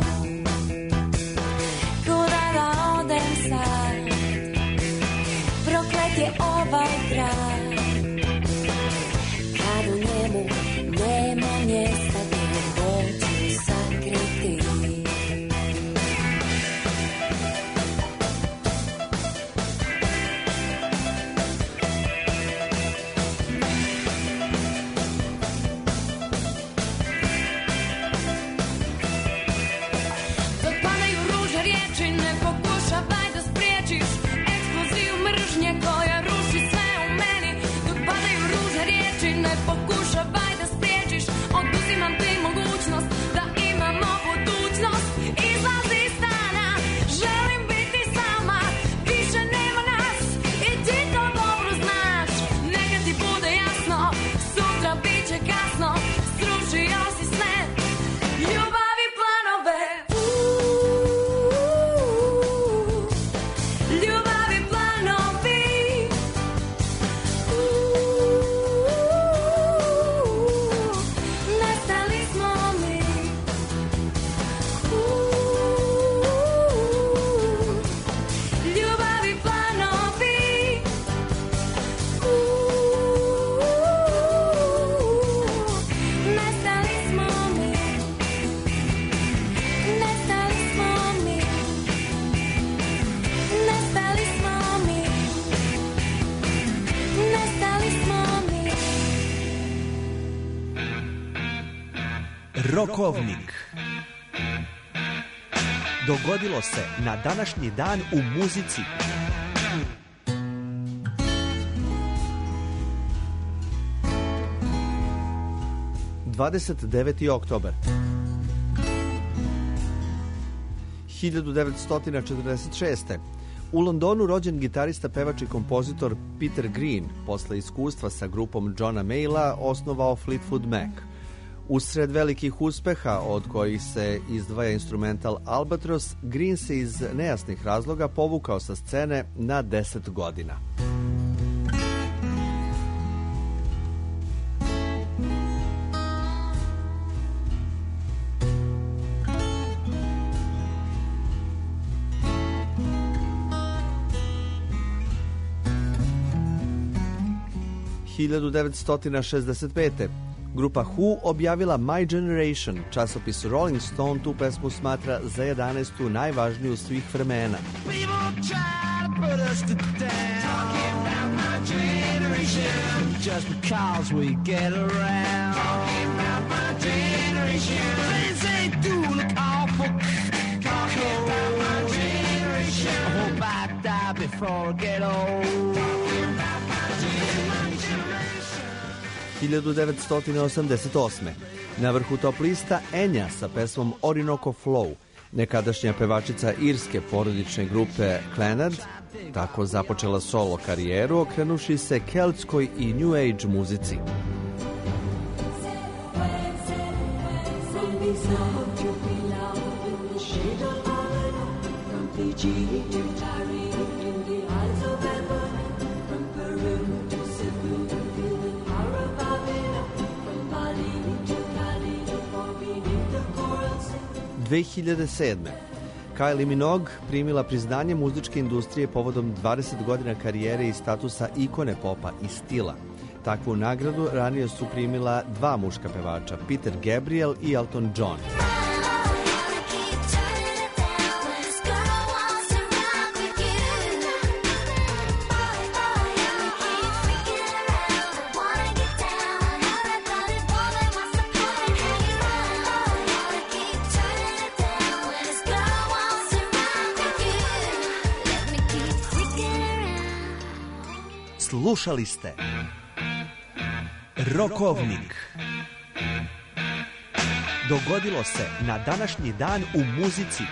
Kuda da odem sad, proklet je ovaj grad, kad u njemu nema mjesta gdje hoću sakriti. Koja ruši sve u meni, Rokovnik. Dogodilo se na današnji dan u muzici. dvadeset deveti oktobar hiljadu devetsto četrdeset šeste. U Londonu rođen gitarista, pevač i kompozitor Peter Green, posle iskustva sa grupom Johna Mayalla osnovao Fleetwood Mac. Usred velikih uspeha, od kojih se izdvaja instrumental Albatross, Green se iz nejasnih razloga povukao sa scene na deset godina. hiljadu devetsto šezdeset pete. Grupa Who objavila My Generation, časopis Rolling Stone tu pesmu smatra za jedanaestu najvažniju svih vremena. hiljadu devetsto osamdeset osme. Na vrhu top lista Enja sa pesmom Orinoco Flow, nekadašnja pevačica irske porodične grupe Clannad, tako započela solo karijeru okrenuši se keltskoj i New Age muzici. dve hiljade sedme. Kylie Minogue primila priznanje muzičke industrije povodom dvadeset godina karijere i statusa ikone popa i stila. Takvu nagradu ranije su primila dva muška pevača, Peter Gabriel i Elton John. Slušali ste Rokovnik. Dogodilo se na današnji dan u muzici.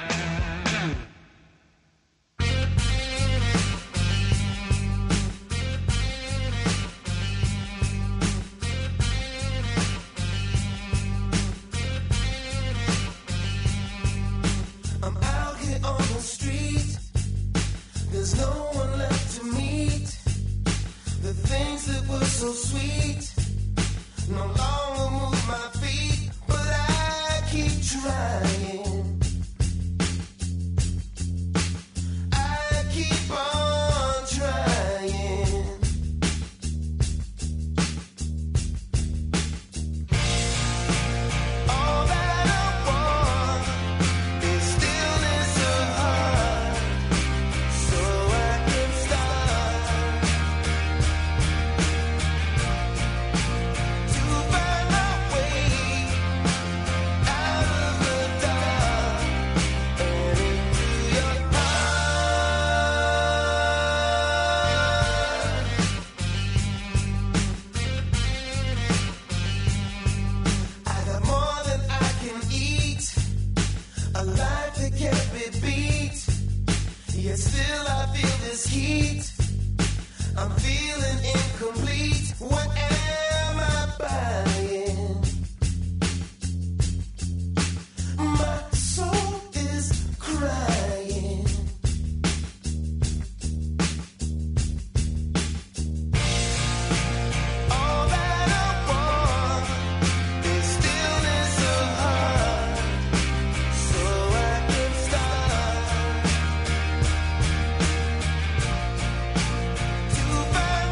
To find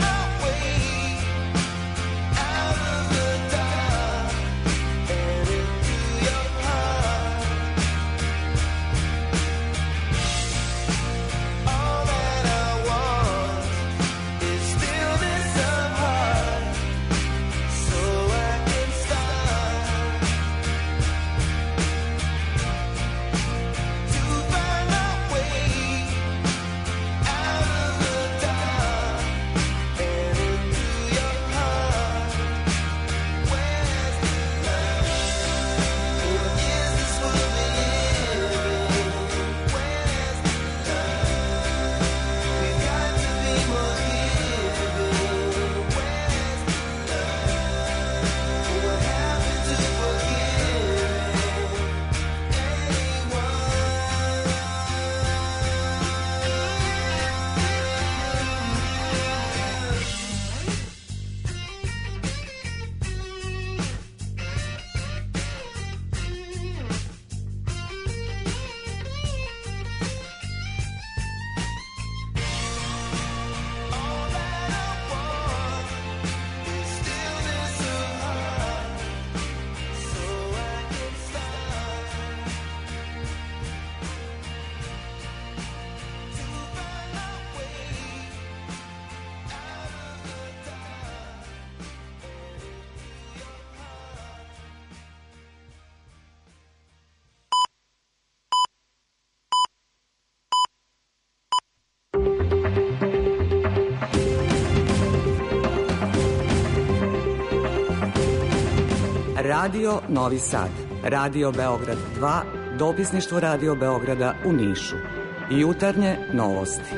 Radio Novi Sad, Radio Beograd dva, dopisništvo Radio Beograda u Nišu. Jutarnje novosti.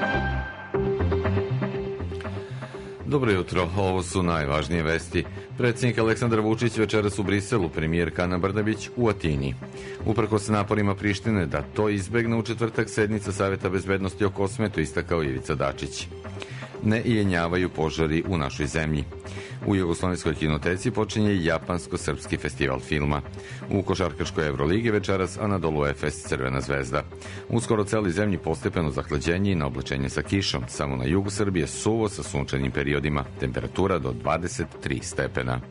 Dobro jutro, ovo su najvažnije vesti. Predsjednik Aleksandar Vučić večeras u Briselu, premijerka Ana Brnabić u Atini. Uprkos naporima Prištine da to izbegne, u četvrtak sednica Saveta bezbednosti o Kosmetu, istakao Ivica Dačić. Ne jenjavaju požari u našoj zemlji. U Jugoslovenskoj kinoteci počinje japansko-srpski festival filma. U košarkaškoj Evroligi večeras Anadolu Efes Crvena zvezda. Uskoro celi zemlji postepeno zahlađenje i na oblačenje sa kišom. Samo na jugu Srbije suvo sa sunčanim periodima. Temperatura do dvadeset tri stepena.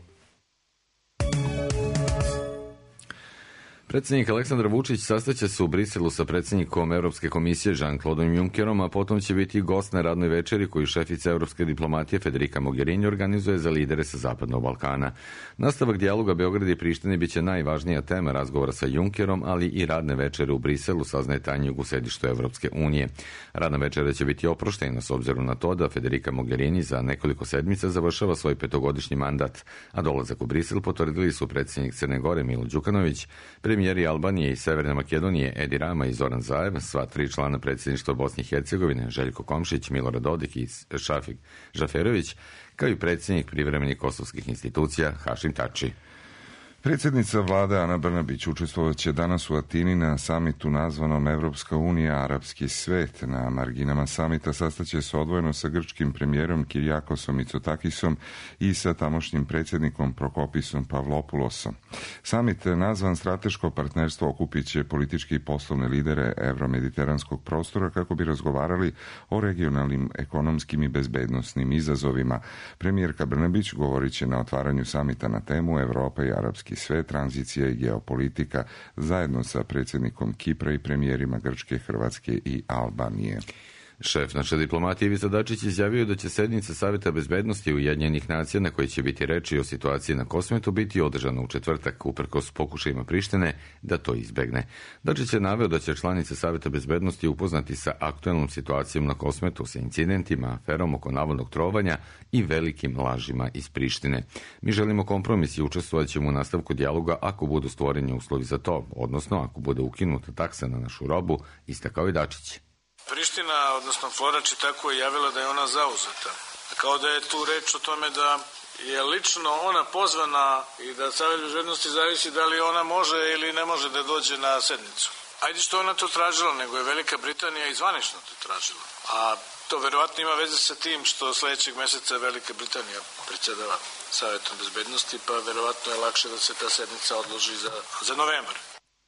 Predsjednik Aleksandar Vučić sastaće se u Briselu sa predsjednikom Evropske komisije Jean-Claude Junckerom, a potom će biti gost na radnoj večeri koju šefica evropske diplomatije Federica Mogherini organizuje za lidere sa Zapadnog Balkana. Nastavak dijaloga Beograda i Prištine biće najvažnija tema razgovora sa Junckerom, ali i radne večere u Briselu, saznaje Tanjug u sedištu Evropske unije. Radna večera će biti oproštena s obzirom na to da Federica Mogherini za nekoliko sedmica završava svoj petogodišnji mandat, a dolazak u Brisel potvrdili su predsjednik Crne Gore Milo Đukanović, premijeri Albanije i Severne Makedonije Edi Rama i Zoran Zaev, sva tri člana predsjedništva Bosne i Hercegovine Željko Komšić, Milorad Dodik i Šafik Žaferović, kao i predsjednik privremenih kosovskih institucija Hašim Tači. Predsjednica vlade Ana Brnabić učestvovaće danas u Atini na samitu nazvanom Evropska unija, arapski svet. Na marginama samita sastaće se odvojeno sa grčkim premijerom Kirijakosom Mitsotakisom i sa tamošnjim predsjednikom Prokopisom Pavlopulosom. Samit, nazvan strateško partnerstvo, okupit će politički i poslovne lidere evromediteranskog prostora kako bi razgovarali o regionalnim, ekonomskim i bezbednosnim izazovima. Premijerka Brnabić govorit će na otvaranju samita na temu Evropa i arapski sve, tranzicija i geopolitika, zajedno sa predsjednikom Kipra i premijerima Grčke, Hrvatske i Albanije. Šef naše diplomatije Ivica Dačić izjavio da će sednica Saveta bezbednosti Ujedinjenih nacija, na kojoj će biti reči o situaciji na Kosmetu, biti održana u četvrtak, uprkos pokušajima Prištine da to izbegne. Dačić je naveo da će članice Saveta bezbednosti upoznati sa aktuelnom situacijom na Kosmetu, sa incidentima, aferom oko navodnog trovanja i velikim lažima iz Prištine. Mi želimo kompromis i učestvovat ćemo u nastavku dijaloga ako budu stvoreni uslovi za to, odnosno ako bude ukinuta taksa na našu robu, istakao je Dačić. Priština, odnosno Florač, je tako javila da je ona zauzeta. Kao da je tu reč o tome da je lično ona pozvana i da Savet bezbednosti zavisi da li ona može ili ne može da dođe na sednicu. Ajde što ona to tražila, nego je Velika Britanija i zvanično to tražila. A to verovatno ima veze sa tim što sledećeg meseca Velika Britanija predsjedava Savetom bezbednosti, pa verovatno je lakše da se ta sednica odloži za, za novembar.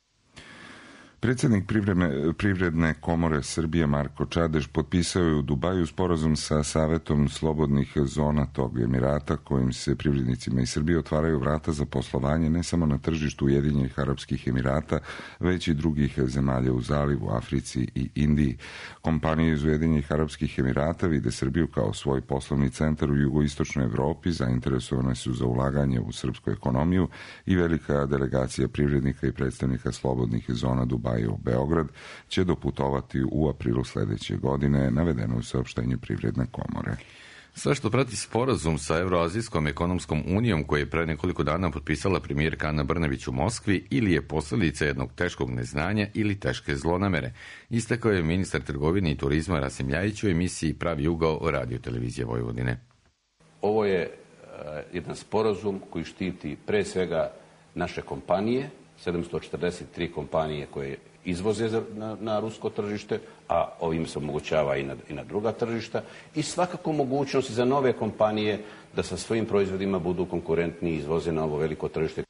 Predsjednik Privredne komore Srbije Marko Čadež potpisao je u Dubaju sporazum sa Savetom slobodnih zona tog Emirata, kojim se privrednicima iz Srbije otvaraju vrata za poslovanje ne samo na tržištu Ujedinjenih Arapskih Emirata, već i drugih zemalja u Zalivu, Africi i Indiji. Kompanije iz Ujedinjenih Arapskih Emirata vide Srbiju kao svoj poslovni centar u jugoistočnoj Evropi, zainteresovane su za ulaganje u srpsku ekonomiju i velika delegacija privrednika i predstavnika slobodnih zona Dubaja u Beograd će doputovati u aprilu sledeće godine, navedeno u saopštenju Privredne komore. Sve što prati sporazum sa Evroazijskom ekonomskom unijom koji je pre nekoliko dana potpisala premijerka Ana Brnabić u Moskvi ili je posljedica jednog teškog neznanja ili teške zlonamere, istakao je ministar trgovine i turizma Rasim Ljajić u emisiji Pravi ugao Radio televizije Vojvodine. Ovo je uh, jedan sporazum koji štiti pre svega naše kompanije, sedamsto četrdeset tri kompanije koje izvoze na, na rusko tržište, a ovim se omogućava i na, i na druga tržišta, i svakako mogućnost za nove kompanije da sa svojim proizvodima budu konkurentni i izvoze na ovo veliko tržište.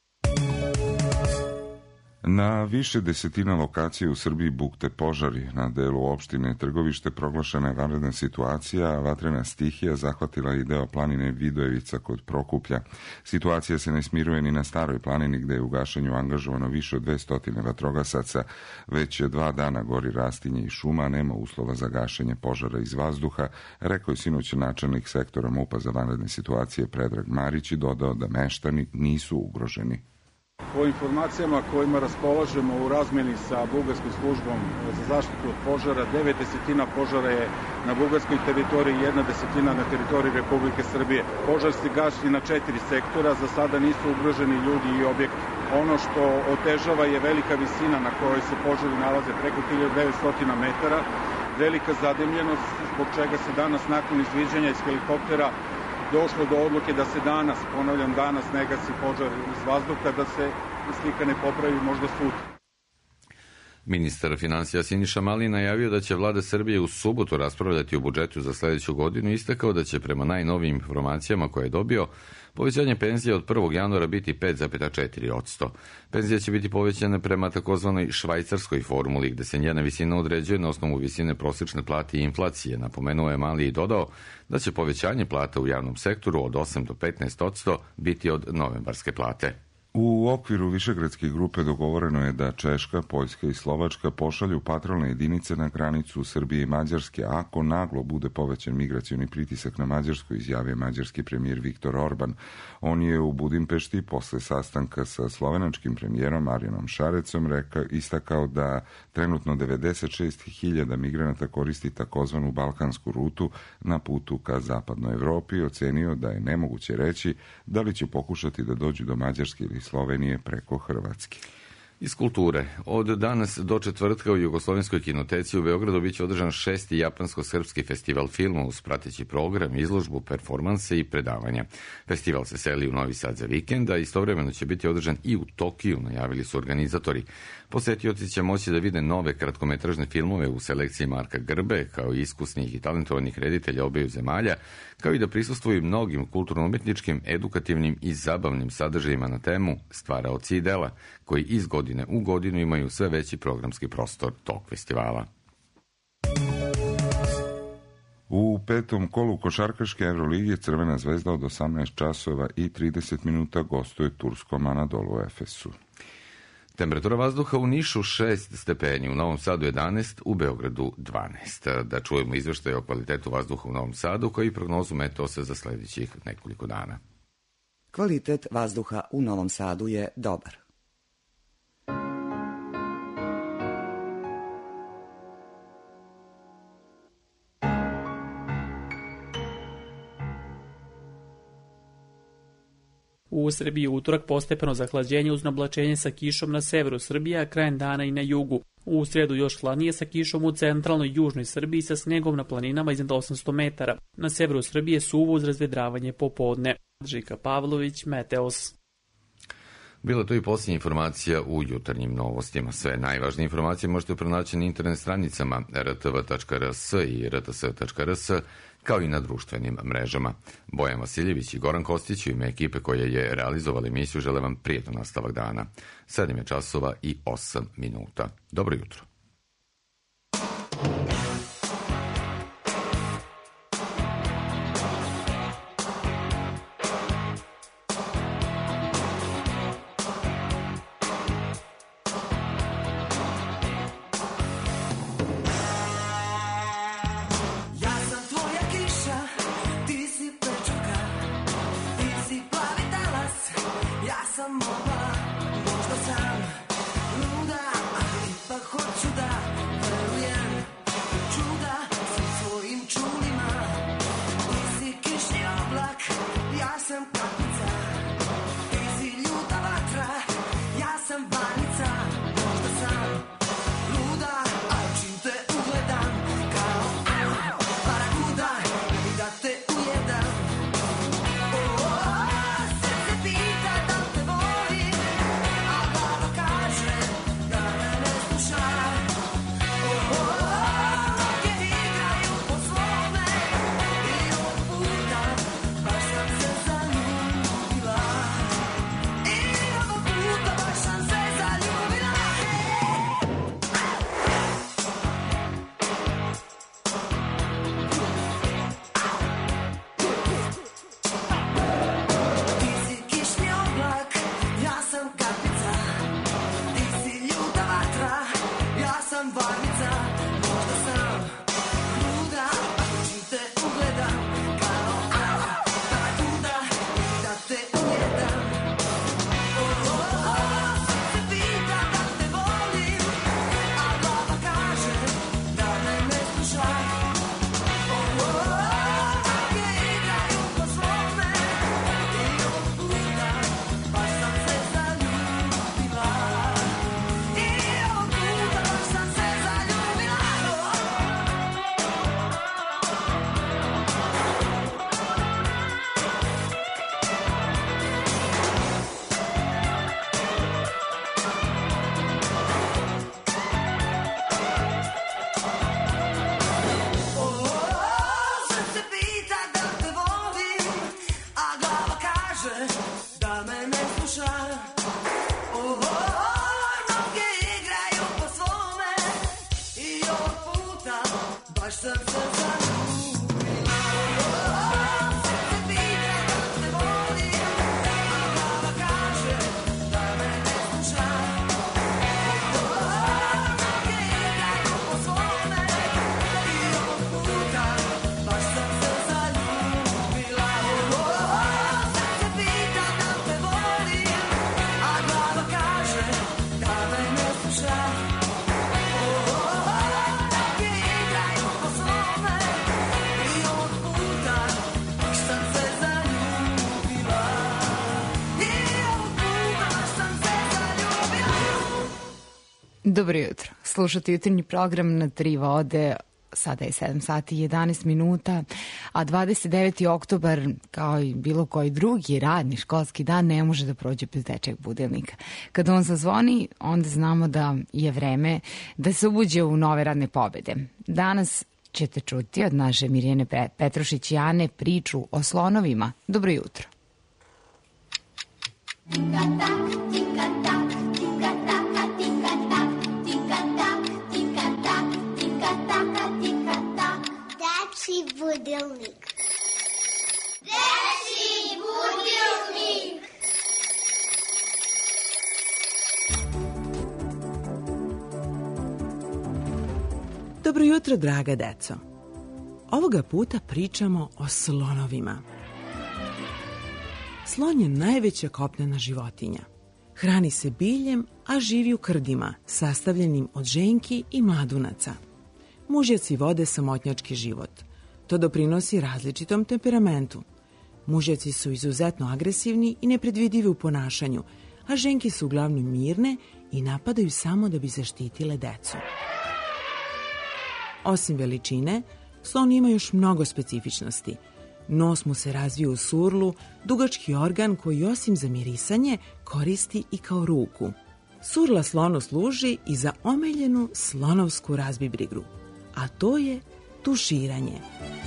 Na više desetina lokacija u Srbiji bukte požari. Na delu opštine Trgovište proglašena je vanredna situacija, a vatrena stihija zahvatila i deo planine Vidojevica kod Prokuplja. Situacija se ne smiruje ni na Staroj planini, gde je u gašenju angažovano više od dvesta vatrogasaca. Već dva dana gori rastinje i šuma, nema uslova za gašenje požara iz vazduha, rekao je sinoć načelnik sektora MUP-a za vanredne situacije Predrag Marić i dodao da meštani nisu ugroženi. Po informacijama kojima raspolažemo u razmjeni sa bugarskom službom za zaštitu od požara, devet desetina požara je na bugarskoj teritoriji, jedna desetina na teritoriji Republike Srbije. Požar se gasi na četiri sektora, za sada nisu ugroženi ljudi i objekti. Ono što otežava je velika visina na kojoj se požari nalaze, preko hiljadu devetsto metara, velika zadimljenost, zbog čega se danas nakon izviđanja iz helikoptera došlo do odluke da se danas, ponavljam danas, ne gasi požar iz vazduha, da se slika ne popravi možda sutra. Ministar financija Siniša Mali najavio da će vlada Srbije u subotu raspravljati o budžetu za sledeću godinu i istakao da će prema najnovijim informacijama koje je dobio povećanje penzije od prvog januara biti pet zarez četiri posto. Penzije će biti povećane prema takozvanoj švajcarskoj formuli gde se njena visina određuje na osnovu visine prosječne plate i inflacije. Napomenuo je Mali i dodao da će povećanje plata u javnom sektoru od osam do petnaest posto biti od novembarske plate. U okviru Višegradske grupe dogovoreno je da Češka, Poljska i Slovačka pošalju patrolne jedinice na granicu Srbije i Mađarske ako naglo bude povećan migracioni pritisak na Mađarsku, izjavio mađarski premijer Viktor Orban. On je u Budimpešti posle sastanka sa slovenačkim premijerom Marijanom Šarecom rekao, istakao da trenutno devedeset šest hiljada migranata koristi takozvanu balkansku rutu na putu ka zapadnoj Evropi i ocenio da je nemoguće reći da li će pokušati da dođu do Mađarske ili Slovenije preko Hrvatske. Iz kulture. Od danas do četvrtka u Jugoslovenskoj kinoteci u Beogradu biće održan šesti japansko-srpski festival filma uz prateći program, izložbu, performanse i predavanja. Festival se seli u Novi Sad za vikend, a istovremeno će biti održan i u Tokiju, najavili su organizatori. Posetioci će moći da vide nove kratkometražne filmove u selekciji Marka Grbe, kao i iskusnih i talentovanih reditelja obeju zemalja, kao i da prisustvuju mnogim kulturno-umetničkim, edukativnim i zabavnim sadržajima na temu stvaraoci i dela, koji iz godine u godinu imaju sve veći programski prostor tog festivala. U petom kolu košarkaške Evrolige Crvena zvezda od osamnaest časova i trideset minuta gostuje turskom Anadolu Efesu. Temperatura vazduha u Nišu šest stepeni, u Novom Sadu jedanaest, u Beogradu dvanaest. Da čujemo izveštaj o kvalitetu vazduha u Novom Sadu, kao i prognozu meteose za sledećih nekoliko dana. Kvalitet vazduha u Novom Sadu je dobar. U Srbiji utorak postepeno zahlađenje uz nablačenje sa kišom na severu Srbije, a krajem dana i na jugu. U sredu još hladnije sa kišom u centralnoj i južnoj Srbiji sa snegom na planinama iznad osamsto metara. Na severu Srbije suvo uz razvedravanje popodne. Žika Pavlović, Meteos. Bila to i posljednja informacija u jutarnjim novostima. Sve najvažnije informacije možete pronaći na internet stranicama er te ve tačka er es i er te es tačka er es, kao i na društvenim mrežama. Bojan Vasiljević i Goran Kostić u ime ekipe koja je realizovala emisiju žele vam prijetan nastavak dana. sedam je časova i osam minuta. Dobro jutro. Možda sam luda, ali ipak hoću Dobro jutro. Slušate jutarnji program na Tri vode. Sada je sedam sati i jedanaest minuta, a dvadeset deveti oktobar, kao i bilo koji drugi radni školski dan, ne može da prođe bez dečjeg budilnika. Kada on zazvoni, onda znamo da je vreme da se ubuđe u nove radne pobede. Danas ćete čuti od naše Mirjane Petrošić i Ane priču o slonovima. Dobro jutro. Tika-tak, tika-tak, tika-taka, tika-tak, tika-tak, tika-tak, tika-taka, tika-tak. Dečji budilnik. Dečji budilnik. Dobro jutro, draga deco. Ovoga puta pričamo o slonovima. Slon je najveća kopnena životinja. Hrani se biljem, a živi u krdima, sastavljenim od ženki i mladunaca. Mužjaci vode samotnjački život. To doprinosi različitom temperamentu. Mužjaci su izuzetno agresivni i nepredvidivi u ponašanju, a ženke su uglavnom mirne i napadaju samo da bi zaštitile decu. Osim veličine, slon ima još mnogo specifičnosti. Nos mu se razvije u surlu, dugački organ koji osim za mirisanje koristi i kao ruku. Surla slonu služi i za omeljenu slonovsku razbibrigru, a to je tuširanje.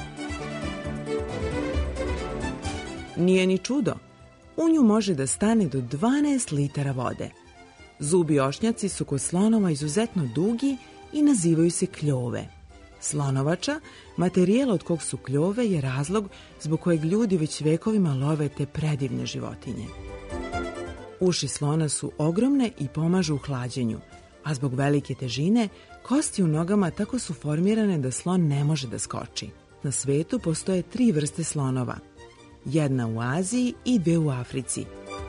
Nije ni čudo, u nju može da stane do dvanaest litara vode. Zubi ošnjaci su kod slonova izuzetno dugi i nazivaju se kljove. Slonovača, materijal od kog su kljove, je razlog zbog kojeg ljudi već vekovima love te predivne životinje. Uši slona su ogromne i pomažu u hlađenju, a zbog velike težine, kosti u nogama tako su formirane da slon ne može da skoči. Na svetu postoje tri vrste slonova. Jedna u Aziji i dve u Africi.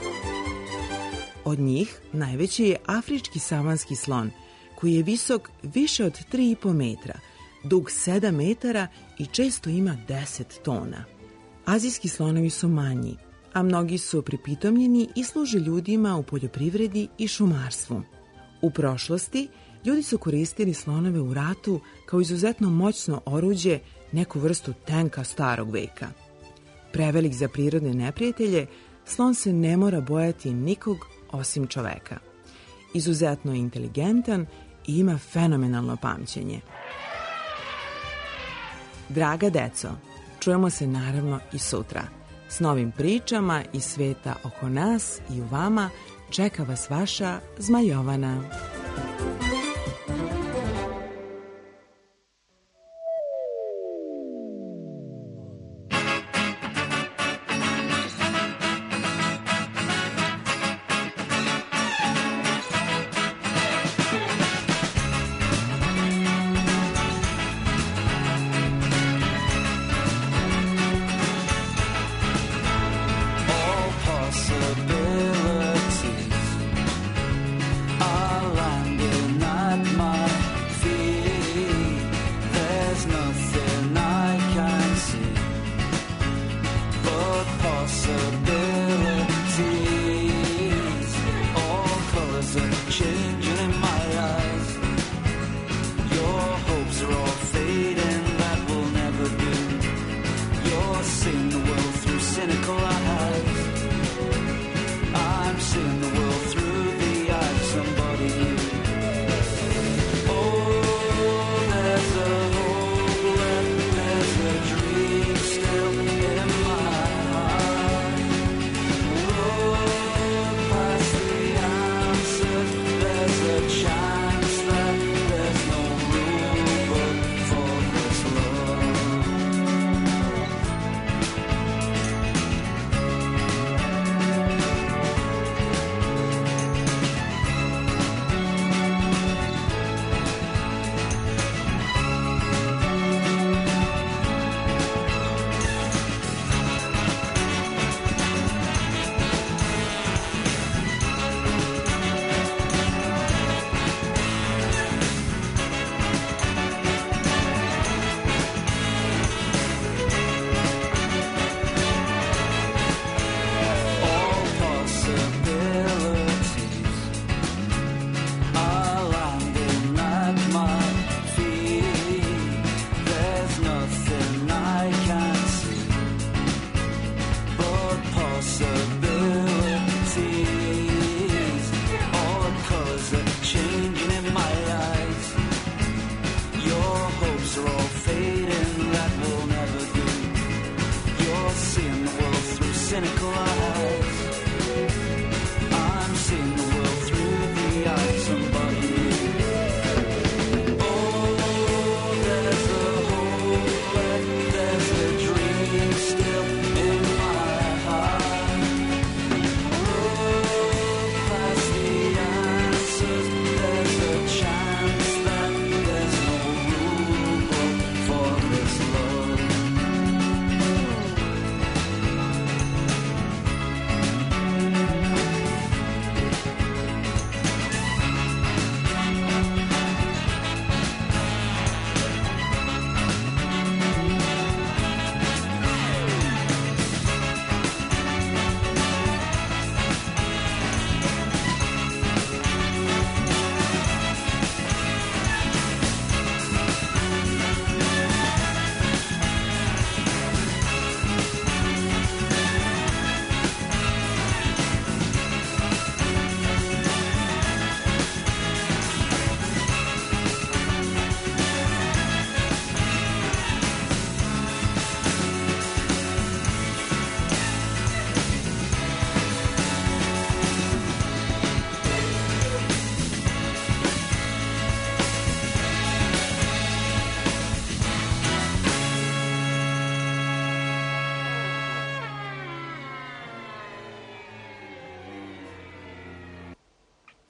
Od njih najveći je afrički savanski slon, koji je visok više od tri i po metra, dug sedam metara i često ima deset tona. Azijski slonovi su manji, a mnogi su pripitomljeni i služe ljudima u poljoprivredi i šumarstvu. U prošlosti ljudi su koristili slonove u ratu kao izuzetno moćno oruđe, neku vrstu tenka starog veka. Prevelik za prirodne neprijatelje, slon se ne mora bojati nikog osim čoveka. Izuzetno je inteligentan i ima fenomenalno pamćenje. Draga deco, čujemo se naravno i sutra. S novim pričama iz sveta oko nas i u vama čeka vas vaša Zmajovana. Possibilities are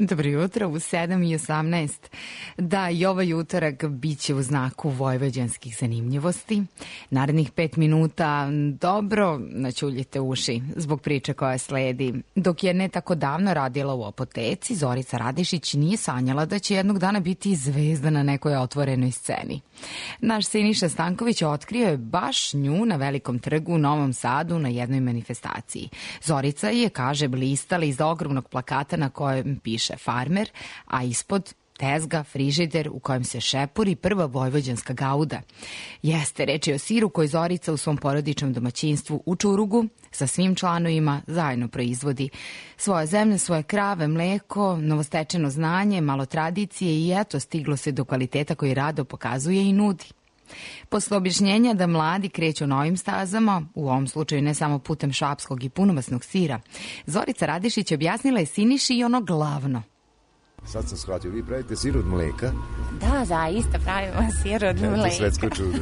Dobro jutro, u sedam i osamnaest. Da, i ovaj utorak bit će u znaku vojvođanskih zanimljivosti. Narednih pet minuta dobro načuljite uši zbog priče koja sledi. Dok je ne tako davno radila u apoteci, Zorica Radišić nije sanjala da će jednog dana biti zvezda na nekoj otvorenoj sceni. Naš Siniša Stanković otkrio je baš nju na Velikom trgu u Novom Sadu na jednoj manifestaciji. Zorica je, kaže, blistala iz ogromnog plakata na kojem piše farmer, a ispod tezga, frižider u kojem se šepuri prva vojvođanska gauda. Jeste, reč je o siru koji Zorica u svom porodičnom domaćinstvu u Čurugu sa svim članovima zajedno proizvodi. Svoje zemlje, svoje krave, mleko, novostečeno znanje, malo tradicije i eto stiglo se do kvaliteta koji rado pokazuje i nudi. Posle objašnjenja da mladi kreću novim stazama, u ovom slučaju ne samo putem šapskog i punomasnog sira, Zorica Radišić objasnila je Siniši i ono glavno. Sad sam shvatio, vi pravite sir od mleka? Da, zaista pravimo sir od mleka. To je svetsko čudo.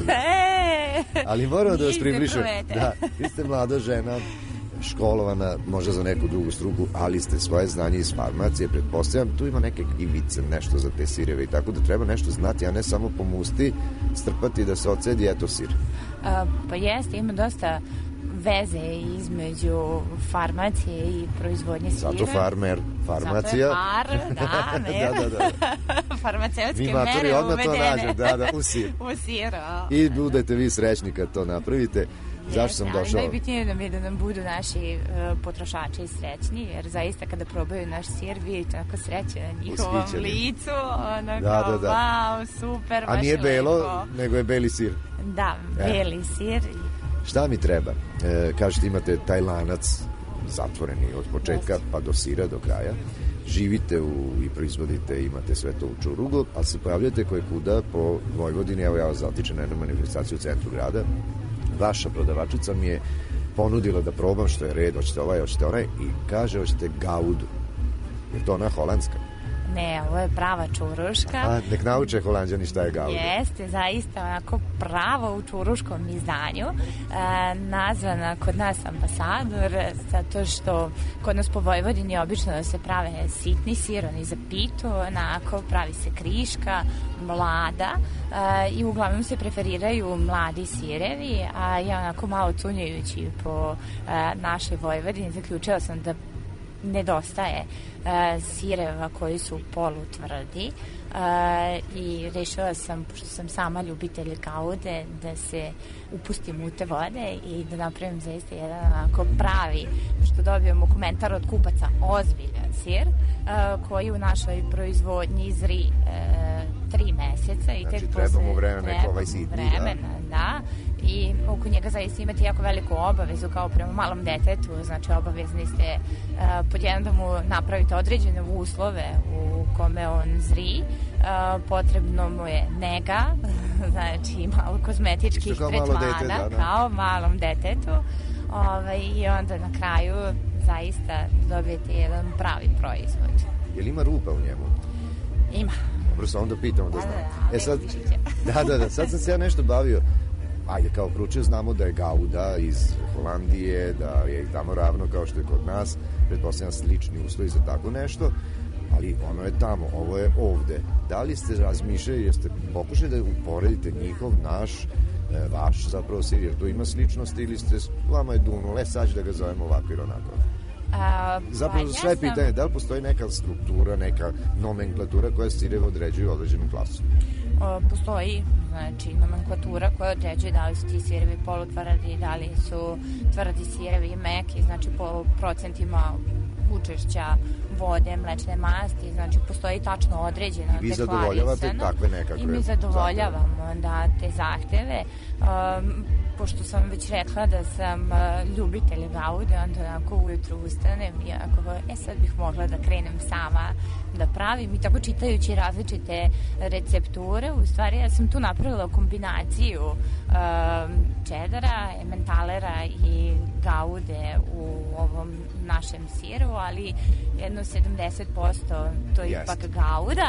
Ali moram da vas približim. Da, vi ste mlada žena, školovana, možda za neku drugu struku, ali ste svoje znanje iz farmacije, pretpostavljam, tu ima neke ivice, nešto za te sireve i tako da treba nešto znati, a ne samo pomusti, strpati da se ocedi, eto sir. A, pa jeste, ima dosta veze između farmacije i proizvodnje sira. Zato farmer, farmacija. Zato je far, da, ne. da, da, da. Farmaceutske mere uvedene. Vi maturi odmah to nađe, da, da, u sir. U sir, o. I budete vi srećni kad to napravite. Zašto sam došao? Najbitnije nam je da nam budu naši uh, potrošači srećni, jer zaista kada probaju naš sir, vidite onako sreće na njihovom Ushićeni. licu, ono da, kao, da, da. wow, super, a nije belo, lepo. Nego je beli sir. Da, beli e. sir. Šta mi treba? E, kažete imate taj lanac zatvoreni od početka pa do sira, do kraja. Živite u, i proizvodite, imate sve to u Čurugu, ali se pojavljate koje kuda po Vojvodini. Evo ja vas zatičem na jednu manifestaciju u centru grada. Vaša prodavačica mi je ponudila da probam što je red, hoćete ovaj, hoćete onaj i kaže hoćete gaudu. Je to ona holandska? Ne, ovo je prava čuruška. A, nek nauče Holanđani šta je gauda. Jeste, zaista onako pravo u čuruškom izdanju. E, nazvana kod nas ambasador, zato što kod nas po Vojvodini obično da se prave sitni sir, oni za pitu, onako pravi se kriška, mlada e, i uglavnom se preferiraju mladi sirevi, a ja onako malo cunjajući po e, našoj Vojvodini zaključila sam da nedostaje uh, sireva koji su polutvrdi uh, i rešila sam, pošto sam sama ljubitelj gaude, da se upustim u te vode i da napravim zaista jedan onako pravi, što dobijemo komentar od kupaca, ozbiljan sir uh, koji u našoj proizvodnji zri uh, tri meseca i znači, tek treba mu vremena, neko ovaj sitni, vremena, da. da i oko njega zaista imate jako veliku obavezu kao prema malom detetu, znači obavezni ste uh, pod jedan da mu napravite određene uslove u kome on zri, uh, potrebno mu je nega, znači malo kozmetičkih tretmana dete, da, da. kao malom detetu ovaj, i onda na kraju zaista dobijete jedan pravi proizvod. Je li ima rupa u njemu? Ima. Dobro, sam onda pitamo da, da znam. Da, e sad, da, da, da, sad sam se ja nešto bavio. Ajde, kao kruče, znamo da je gauda iz Holandije, da je tamo ravno kao što je kod nas, pretpostavljam slični uslovi za tako nešto, ali ono je tamo, ovo je ovde. Da li ste razmišljali, jeste pokušali da uporedite njihov, naš, vaš zapravo sir, jer tu ima sličnosti ili ste, vama je dunule, sad ću da ga zovemo ovako ili onako? A, zapravo pa, sve ja sam... pitanje, da li postoji neka struktura, neka nomenklatura koja sireve određuje određenu klasu? O, postoji, znači, nomenklatura koja određuje da li su ti sirevi polutvrdi, da li su tvrdi sirevi i meki, znači po procentima učešća vode, mlečne masti, znači postoji tačno određena i vi zadovoljavate takve nekakve i mi zadovoljavamo da te zahteve. Um, pošto sam već rekla da sam uh, ljubitelj gaude, onda onako ujutru ustanem i onako, e sad bih mogla da krenem sama da pravim i tako čitajući različite recepture, u stvari ja sam tu napravila kombinaciju uh, čedara, ementalera i gaude u ovom našem siru, ali jedno sedamdeset posto to je Jest. ipak gauda,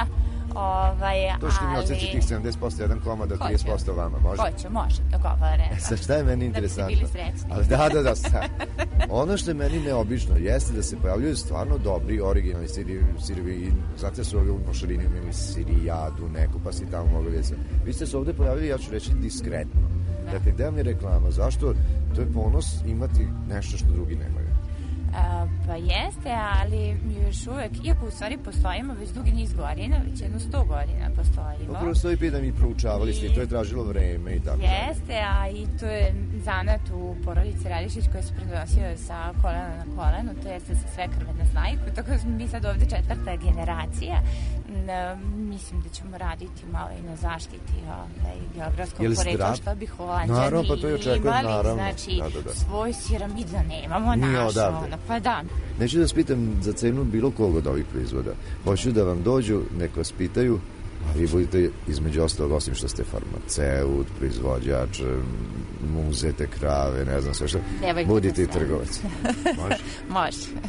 Ovaj, To što mi ali... odsjeci tih sedamdeset posto jedan komad, a trideset posto vama, može? Hoću, može, dogovoreno. E, sad šta je meni interesantno? Da biste bili srećni. Ali da, da, da, sad. Ono što je meni neobično jeste da se pojavljuju stvarno dobri, originalni siri, siri, znate su ovdje u Pošarini imali Sirijadu, neku, pa si tamo mogli vidjeti. Vi ste se ovdje pojavili, ja ću reći, diskretno. Da. Dakle, gde vam je reklama? Zašto? To je ponos imati nešto što drugi nemaju. A, pa jeste, ali još uvek, iako u stvari postojimo već dugi niz godina, već jedno sto godina postojimo. Upravo stoji pitanje i proučavali ste i to je tražilo vreme i tako. Jeste, a i to je zanat u porodici Radišić koja se prenosio sa kolena na kolenu, to jeste sa sve krve na snajku, tako da smo mi sad ovde četvrta generacija. Na, mislim da ćemo raditi malo i na zaštiti ovaj, geografskog porekla, što bi Holanđani pa to je očekujem, imali, naravno. znači da, da, da. svoj siramid da nemamo Nije naš, odavde. ono, pa da. Neću da vas pitam za cenu bilo kog od ovih proizvoda. Hoću da vam dođu, neko vas pitaju, a vi budete između ostalog, osim što ste farmaceut, proizvođač, muzete, krave, ne znam sve što, budite i trgovac. Može? Može.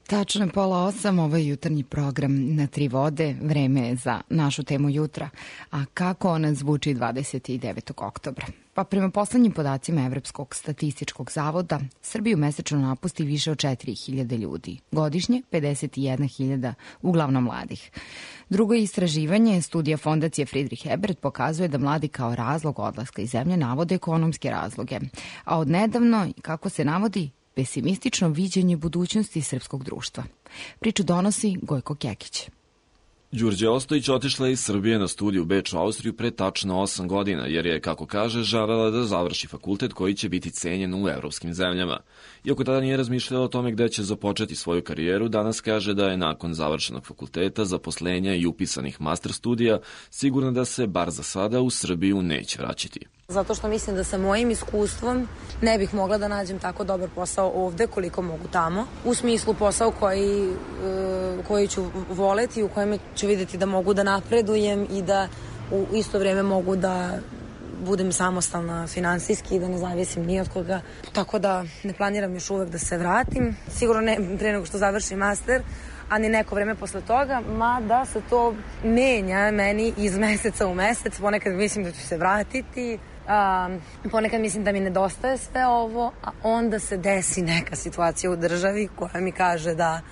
Tačno je pola osam, ovo je jutarnji program Na tri vode, vreme je za našu temu jutra. A kako ona zvuči dvadeset devetog oktobra? Pa prema poslednjim podacima Evropskog statističkog zavoda, Srbiju mesečno napusti više od četiri hiljade ljudi. Godišnje pedeset jedna hiljada, uglavnom mladih. Drugo istraživanje, studija fondacije Friedrich Ebert, pokazuje da mladi kao razlog odlaska iz zemlje navode ekonomske razloge. A odnedavno, kako se navodi, pesimistično viđenje budućnosti srpskog društva. Priču donosi Gojko Kekić. Đurđe Ostojić otišla je iz Srbije na studiju u Beč u Austriju pre tačno osam godina, jer je, kako kaže, želela da završi fakultet koji će biti cenjen u evropskim zemljama. Iako tada nije razmišljala o tome gde će započeti svoju karijeru, danas kaže da je nakon završenog fakulteta, zaposlenja i upisanih master studija sigurna da se, bar za sada, u Srbiju neće vraćati. Zato što mislim da sa mojim iskustvom ne bih mogla da nađem tako dobar posao ovde koliko mogu tamo. U smislu posao koji, koji ću voleti, u kojem ću videti da mogu da napredujem i da u isto vrijeme mogu da budem samostalna finansijski i da ne zavisim ni od koga. Tako da ne planiram još uvek da se vratim. Sigurno ne pre nego što završim master, a ni neko vreme posle toga, mada se to menja meni iz meseca u mesec. Ponekad mislim da ću se vratiti, a, ponekad mislim da mi nedostaje sve ovo, a onda se desi neka situacija u državi koja mi kaže da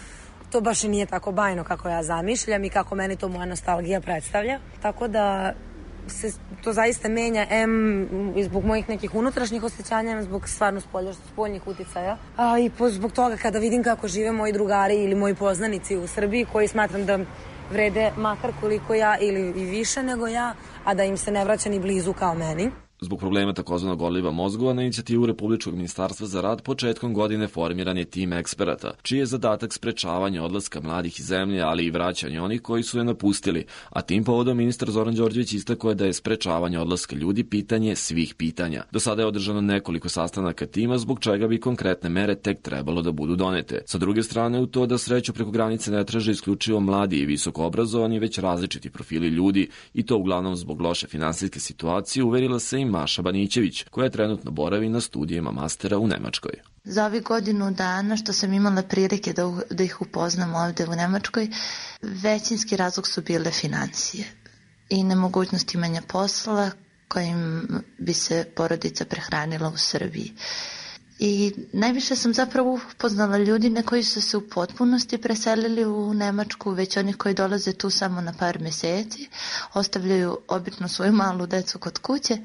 to baš i nije tako bajno kako ja zamišljam i kako meni to moja nostalgija predstavlja. Tako da se to zaista menja, em zbog mojih nekih unutrašnjih osjećanja, em zbog stvarno spoljnih uticaja. A, I po, zbog toga kada vidim kako žive moji drugari ili moji poznanici u Srbiji, koji smatram da vrede makar koliko ja ili i više nego ja, a da im se ne vraća ni blizu kao meni. Zbog problema takozvanog odliva mozgova, na inicijativu Republičkog ministarstva za rad početkom godine formiran je tim eksperata, čiji je zadatak sprečavanje odlaska mladih iz zemlje, ali i vraćanje onih koji su je napustili, a tim povodom ministar Zoran Đorđević istakao je da je sprečavanje odlaska ljudi pitanje svih pitanja. Do sada je održano nekoliko sastanaka tima, zbog čega bi konkretne mere tek trebalo da budu donete. Sa druge strane, u to da sreću preko granice ne traže isključivo mladi i visoko obrazovani, već različiti profili ljudi, i to uglavnom zbog loše finansijske situacije, uverila se i Maša Banićević, koja trenutno boravi na studijima mastera u Nemačkoj. Za ovih godinu dana što sam imala prilike da, da ih upoznam ovde u Nemačkoj, većinski razlog su bile financije i nemogućnost imanja posla kojim bi se porodica prehranila u Srbiji. I najviše sam zapravo upoznala ljudi ne koji su se u potpunosti preselili u Nemačku, već oni koji dolaze tu samo na par meseci, ostavljaju obično svoju malu decu kod kuće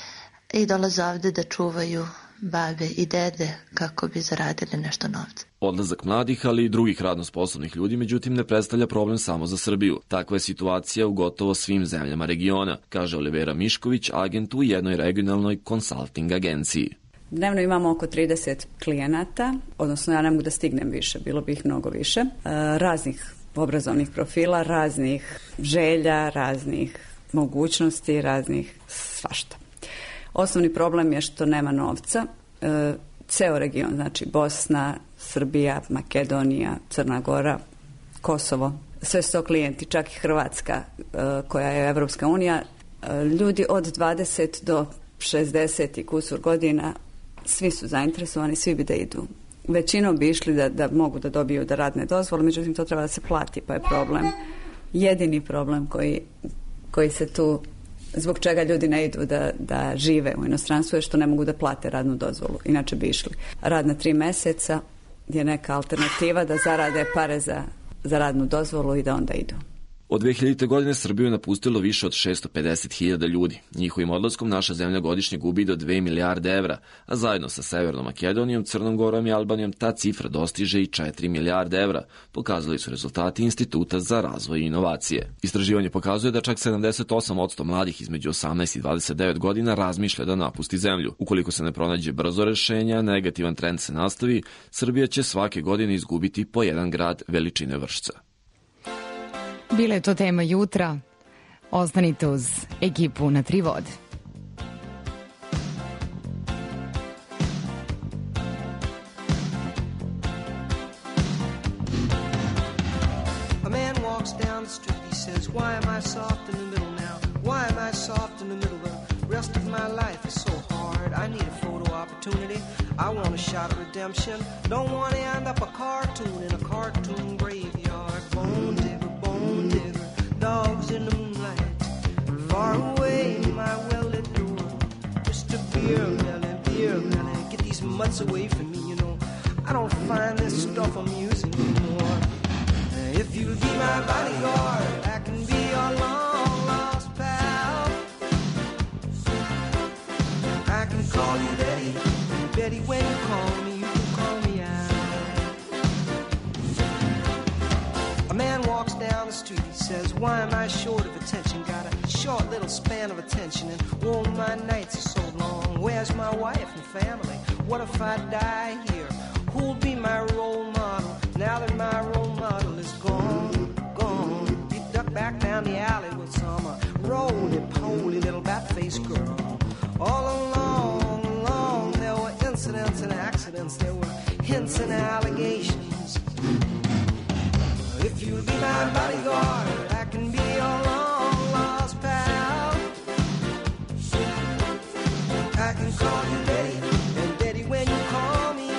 i dolaze ovde da čuvaju babe i dede kako bi zaradili nešto novca. Odlazak mladih, ali i drugih radno sposobnih ljudi, međutim, ne predstavlja problem samo za Srbiju. Takva je situacija u gotovo svim zemljama regiona, kaže Olivera Mišković, agent u jednoj regionalnoj konsalting agenciji. Dnevno imamo oko trideset klijenata, odnosno ja ne mogu da stignem više, bilo bi ih mnogo više, raznih obrazovnih profila, raznih želja, raznih mogućnosti, raznih svašta. Osnovni problem je što nema novca. E, ceo region, znači Bosna, Srbija, Makedonija, Crna Gora, Kosovo, sve su to klijenti, čak i Hrvatska e, koja je Evropska unija. E, ljudi od dvadeset do šezdeset i kusur godina, svi su zainteresovani, svi bi da idu. Većinom bi išli da, da mogu da dobiju da radne dozvole, međutim to treba da se plati, pa je problem. Jedini problem koji, koji se tu, zbog čega ljudi ne idu da, da žive u inostranstvu, je što ne mogu da plate radnu dozvolu, inače bi išli. Rad na tri meseca je neka alternativa da zarade pare za, za radnu dozvolu i da onda idu. Od dve hiljadite. godine Srbiju je napustilo više od šesto pedeset hiljada ljudi. Njihovim odlaskom naša zemlja godišnje gubi do dve milijarde evra, a zajedno sa Severnom Makedonijom, Crnom Gorom i Albanijom ta cifra dostiže i četiri milijarde evra, pokazali su rezultati Instituta za razvoj i inovacije. Istraživanje pokazuje da čak sedamdeset osam posto mladih između osamnaest i dvadeset devet godina razmišlja da napusti zemlju. Ukoliko se ne pronađe brzo rešenja, negativan trend se nastavi, Srbija će svake godine izgubiti po jedan grad veličine Vršca. Bila je to tema jutra. Ostanite uz ekipu Na tri vode. A man walks down the street, he says, why am I soft in the middle now? Why am I soft in the middle? The rest of my life is so hard. I need a photo opportunity. I want a shot of redemption. Don't want to end up a cartoon in a cartoon graveyard. Bone digger, bone digger, dogs in the moonlight. Far away, my well-lit door. Mister Beer Belly, Beer Belly, get these mutts away from me, you know. I don't find this stuff amusing anymore. If you'll be my bodyguard, I can be your long-lost pal. I can call you Betty, Betty, when you call me, you can call me out. A man walks down the street, he says, why am I short of attention? Got a short little span of attention, and oh, my nights are so long. Where's my wife and family? What if I die here? Who'll be my role model now that my role model is gone, gone? You duck back down the alley with some uh, roly-poly little bat-faced girl. All along, along, there were incidents and accidents. There were hints and allegations. If you'll be my bodyguard, I can be your long-lost pal. I can call you Betty, and Betty, when you call me,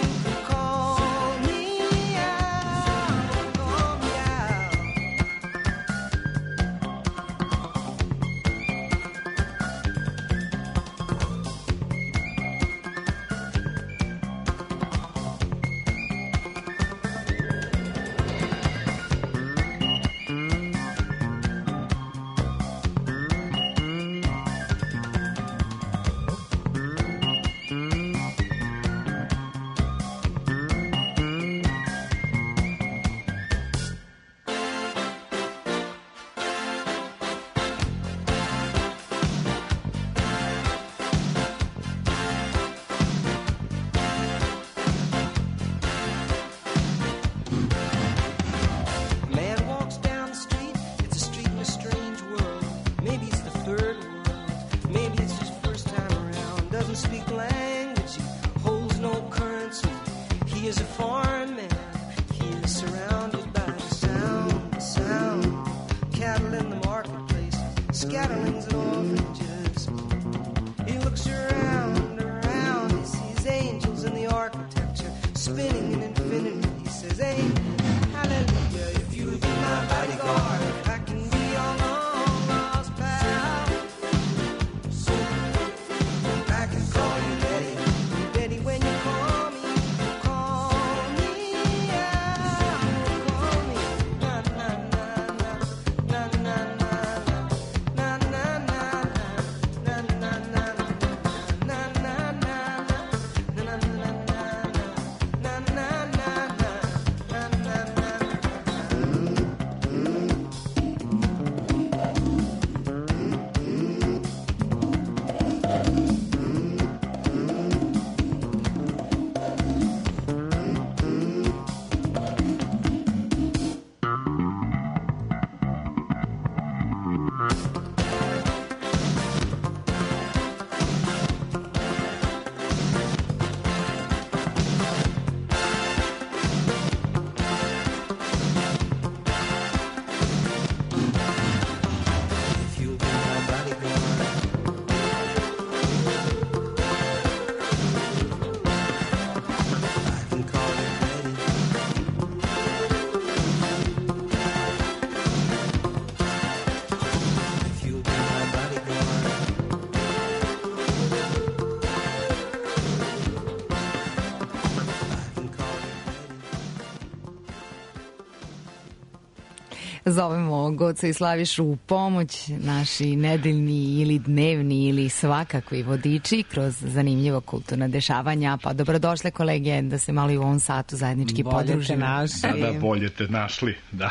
Zovemo Goca i Slavišu u pomoć, naši nedeljni ili dnevni ili svakakvi vodiči kroz zanimljivo kulturna dešavanja. Pa dobrodošle kolege da se malo i u ovom satu zajednički bolje podružimo. Te našli. Da, da, bolje te našli, da.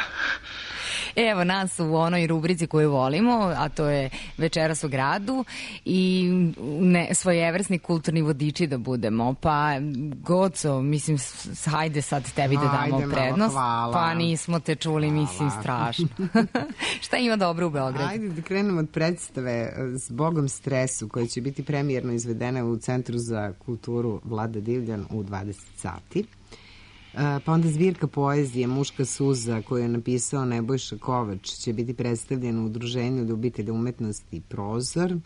Evo nas u onoj rubrici koju volimo, a to je Večeras u gradu i ne, svojevrsni kulturni vodiči da budemo. Pa Goco, mislim, hajde sad tebi da damo Ajde, prednost. Hvala. Pa nismo te čuli, hvala. Mislim, strašno. Šta ima dobro u Beogradu? Ajde da krenemo od predstave S Bogom stresu, koja će biti premijerno izvedena u Centru za kulturu Vlada Divljan u dvadeset sati. Pa onda zbirka poezije Muška suza koju je napisao Nebojša Kovač će biti predstavljena u Udruženju ljubitelja umetnosti Prozor.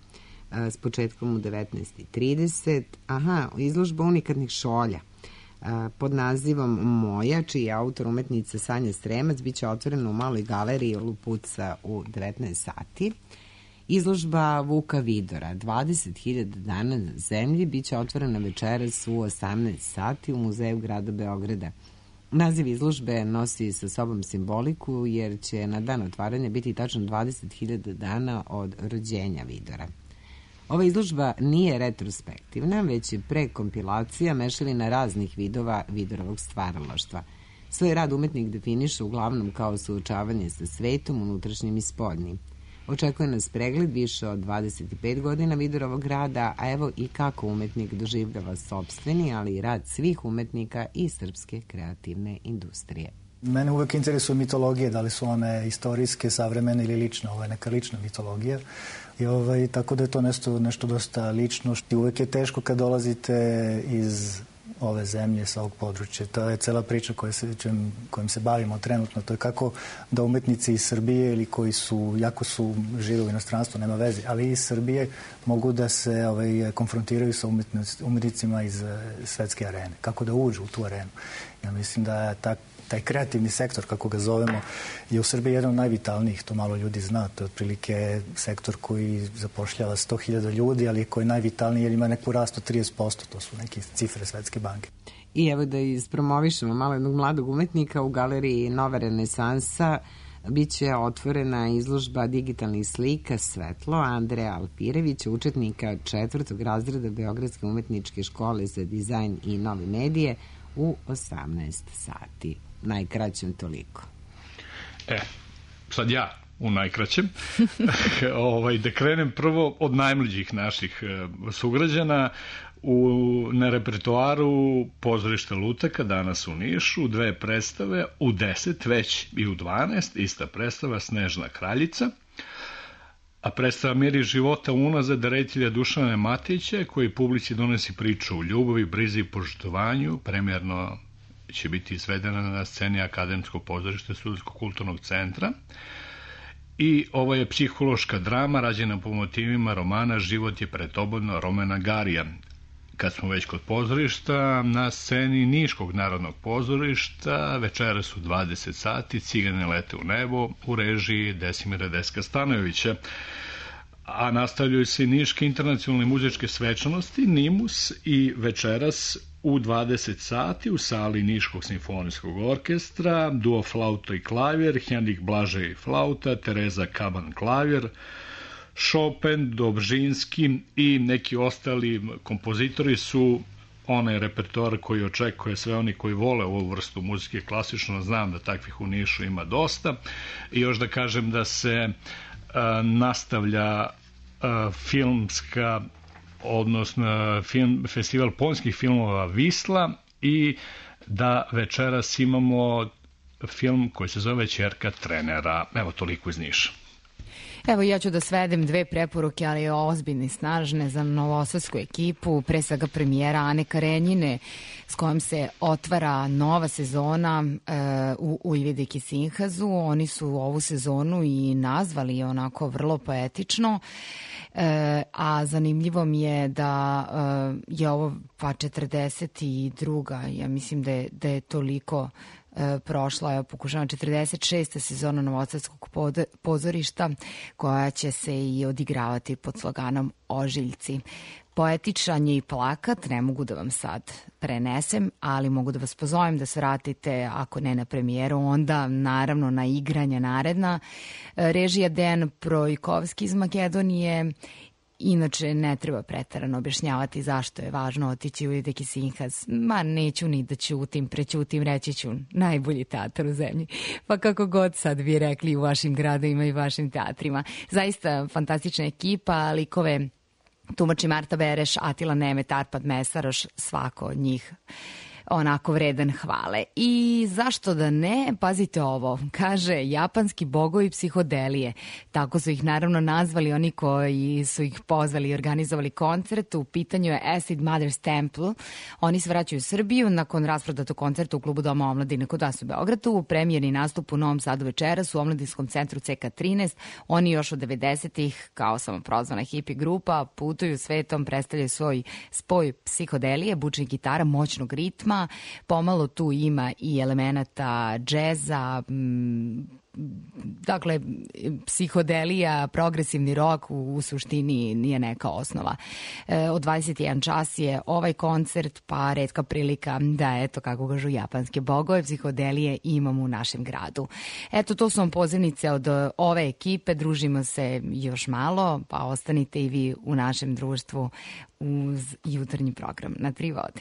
s početkom u devetnaest i trideset. Aha, izložba unikatnih šolja pod nazivom Moja, čiji je autor umetnica Sanja Stremac, biće otvorena u maloj galeriji Lupuca u devetnaest sati. Izložba Vuka Vidora, dvadeset hiljada dana na zemlji, biće otvorena večeras u osamnaest sati u Muzeju grada Beograda. Naziv izložbe nosi sa sobom simboliku jer će na dan otvaranja biti tačno dvadeset hiljada dana od rođenja Vidora. Ova izložba nije retrospektivna, već je prekompilacija mešavina raznih vidova Vidorovog stvaralaštva. Svoj rad umetnik definiše uglavnom kao suočavanje sa svetom, unutrašnjim i spoljnim. Očekuje nas pregled više od dvadeset pet godina Vidorovog rada, a evo i kako umetnik doživljava sopstveni, ali i rad svih umetnika i srpske kreativne industrije. Mene uvek interesuje mitologije, da li su one istorijske, savremene ili lične. Ovo je neka lična mitologija. I ovaj, tako da je to nešto, nešto dosta lično. I uvek je teško kad dolazite iz ove zemlje, sa ovog područja. To je cela priča koja se, čem, kojim se bavimo trenutno. To je kako da umetnici iz Srbije ili koji su, jako su žive u inostranstvu, nema veze, ali iz Srbije mogu da se ovaj, konfrontiraju sa umetnicima iz svetske arene. Kako da uđu u tu arenu. Ja mislim da je tak, taj kreativni sektor, kako ga zovemo, je u Srbiji jedan od najvitalnijih, to malo ljudi zna. To je otprilike sektor koji zapošljava sto hiljada ljudi, ali koji je najvitalniji jer ima neku rast od trideset posto. To su neke cifre Svetske banke. I evo da ispromovišemo malo jednog mladog umetnika u galeriji Nova Renesansa. Biće otvorena izložba digitalnih slika Svetlo Andreja Alpirevića, učetnika četvrtog razreda Beogradske umetničke škole za dizajn i nove medije u osamnaest sati. Najkraćem toliko. E, sad ja u najkraćem. ovaj, da krenem prvo od najmlađih naših sugrađana. U, na repertoaru pozorište Lutaka danas u Nišu, dve predstave, u deset već i u dvanaest, ista predstava Snežna kraljica, a predstava Miri života unazad reditelja Dušana Matića, koji publici donosi priču o ljubavi, brizi i poštovanju. Premijerno će biti izvedena na sceni Akademskog pozorišta Studentskog kulturnog centra. I ovo je psihološka drama rađena po motivima romana Život je pretobodno Romana Garija. Kad smo već kod pozorišta, na sceni Niškog narodnog pozorišta večeras su dvadeset sati, Cigane lete u nebo u režiji Desimira Deska Stanojevića, a nastavljaju se Niške internacionalne muzičke svečanosti Nimus i večeras u dvadeset sati u sali Niškog simfonijskog orkestra duo flauta i klavir, Henrik Blažej flauta, Tereza Kaban klavir, Chopin, Dobžinski i neki ostali kompozitori su onaj repertoar koji očekuje sve oni koji vole ovu vrstu muzike klasično. Znam da takvih u Nišu ima dosta. I još da kažem da se a, nastavlja a, filmska, odnosno film, festival poljskih filmova Visla i da večeras imamo film koji se zove Ćerka trenera. Evo toliko iz Niša. Evo ja ću da svedem dve preporuke, ali ozbiljne i snažne za novosadsku ekipu, pre svega premijera Ane Karenjine s kojom se otvara nova sezona e, u, u Ivideki Sinhazu. Oni su ovu sezonu i nazvali onako vrlo poetično, e, a zanimljivo mi je da e, je ovo pa četrdeset druga, ja mislim da je, da je toliko prošla je pokušana četrdeset šesta sezona Novosadskog pozorišta koja će se i odigravati pod sloganom Ožiljci. Poetičan je i plakat, ne mogu da vam sad prenesem, ali mogu da vas pozovem da se vratite, ako ne na premijeru, onda naravno na igranja naredna. Režija Dejan Projkovski iz Makedonije. Inače, ne treba pretarano objašnjavati zašto je važno otići u Ivideki Sinhaz. Ma, neću ni da ćutim, prećutim, reći ću najbolji teatar u zemlji. Pa kako god sad vi rekli u vašim gradovima i vašim teatrima. Zaista fantastična ekipa, likove tumači Marta Bereš, Atila Nemet, Arpad Mesaroš, svako od njih onako vredan hvale. I zašto da ne? Pazite ovo, kaže japanski bogovi psihodelije. Tako su ih naravno nazvali oni koji su ih pozvali i organizovali koncert. U pitanju je Acid Mother's Temple. Oni se vraćaju u Srbiju nakon rasprodatog koncerta u klubu Doma omladine kod nas u Beogradu. Premijerni nastup u Novom Sadu večeras u omladinskom centru C K trinaest. Oni još od devedesetih, kao samoprozvana hipi grupa, putuju svetom, predstavljaju svoj spoj psihodelije, bučnih gitara, moćnog ritma. Pomalo tu ima i elemenata džeza, m, dakle, psihodelija, progresivni rok u, u suštini nije neka osnova. E, od dvadeset i jedan čas je ovaj koncert, pa retka prilika da, eto, kako kažu japanske bogove, psihodelije imamo u našem gradu. Eto, to su vam pozivnice od ove ekipe, družimo se još malo, pa ostanite i vi u našem društvu uz jutarnji program na Tri vode.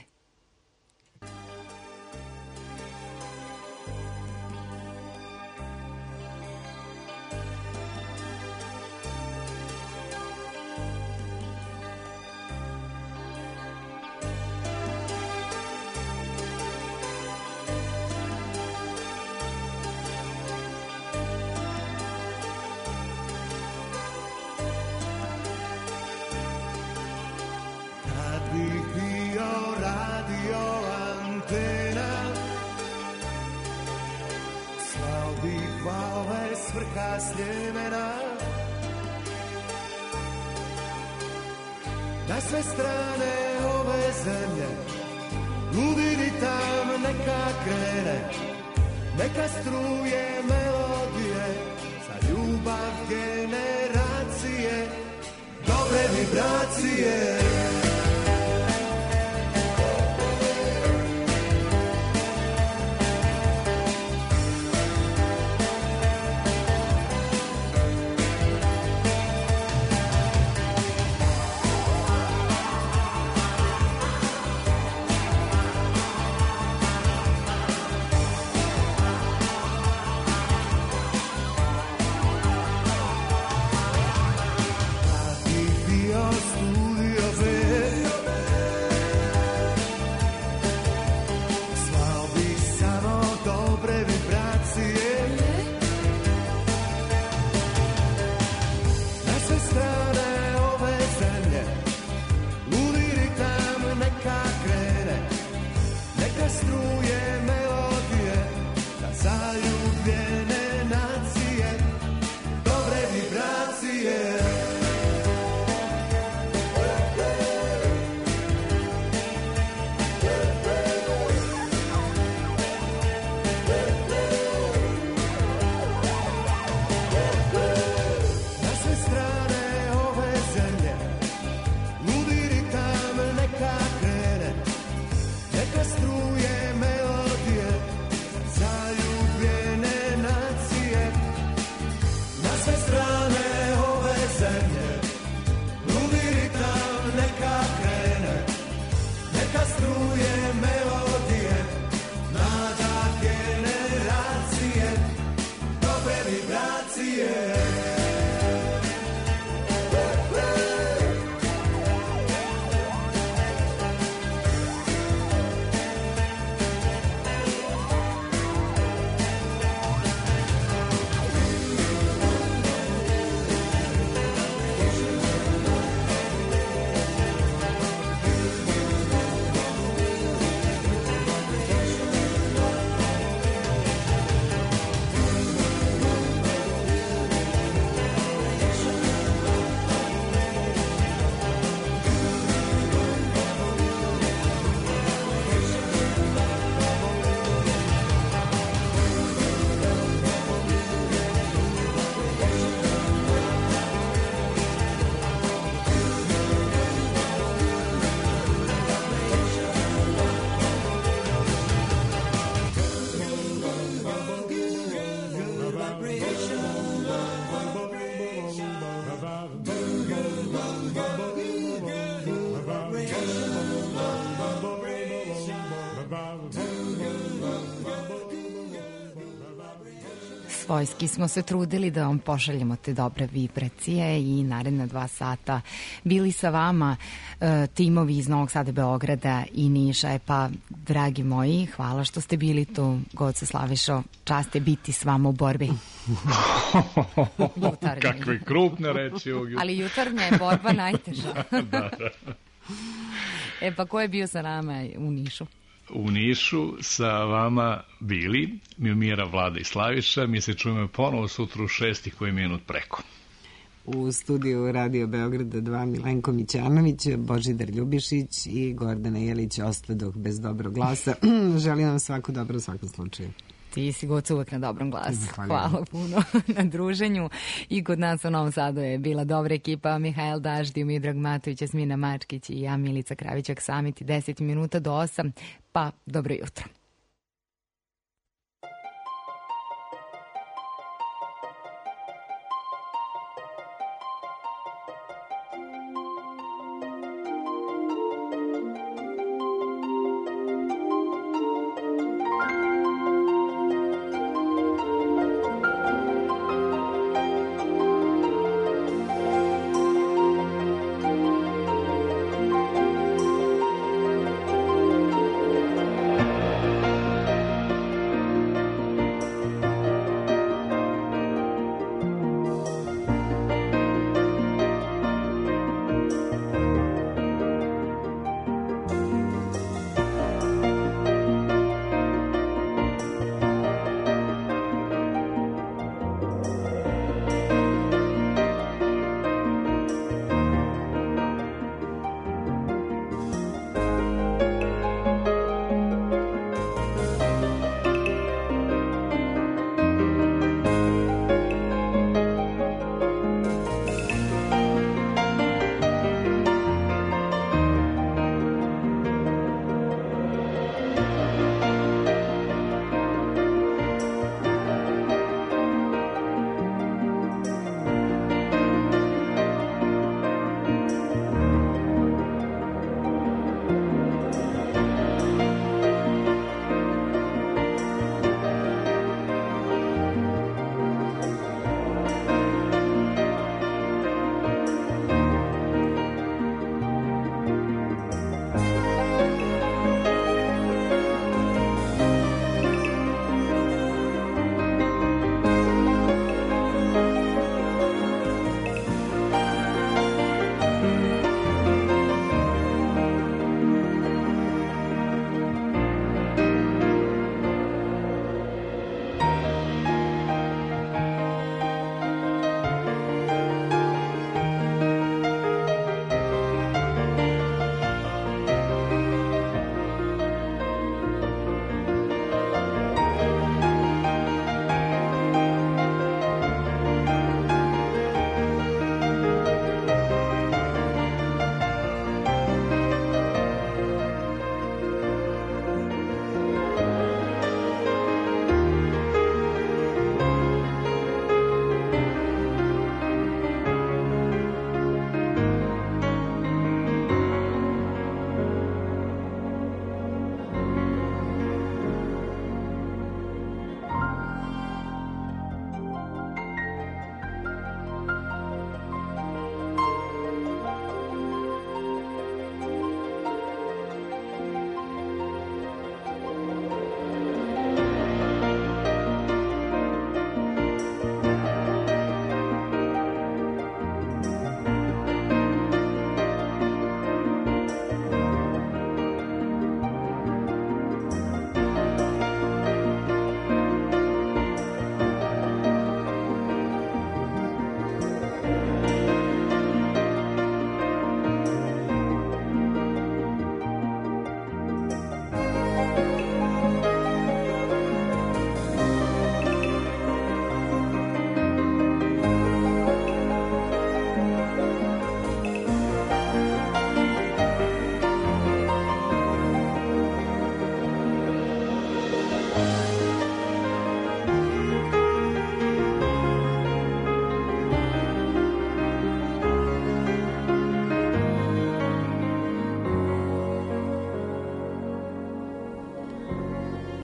Sljemena, na sve strane ove zemlje ludini tam neka krene, neka struje melodije za ljubav generacije, dobre vibracije. Studio svojski smo se trudili da vam pošaljemo te dobre vibracije i naredna dva sata bili sa vama e, timovi iz Novog Sada, Beograda i Niša. E pa, dragi moji, hvala što ste bili tu. Goce Slavišo, čast je biti s vama u borbi. Kakve krupne reči ovog jutra. Ali jutarnja je borba najteža. da, da. E pa ko je bio sa nama u Nišu? U Nišu sa vama bili Miomira, Vlada i Slaviša. Mi se čujemo ponovo sutra u šest i koji minut preko. U studiju Radio Beograda dva Milenko Mićanović, Božidar Ljubišić i Gordana Jelić ostadoh bez dobrog glasa. Želim vam svako dobro u svakom slučaju. Ti si Goca uvek na dobrom glasu. Hvala puno na druženju. I kod nas u Novom Sadu je bila dobra ekipa: Mihajl Daždi, Midrag Matović, Jasmina Mačkić i ja, Milica Kravićak. Samiti deset minuta do osam. Pa, dobro jutro.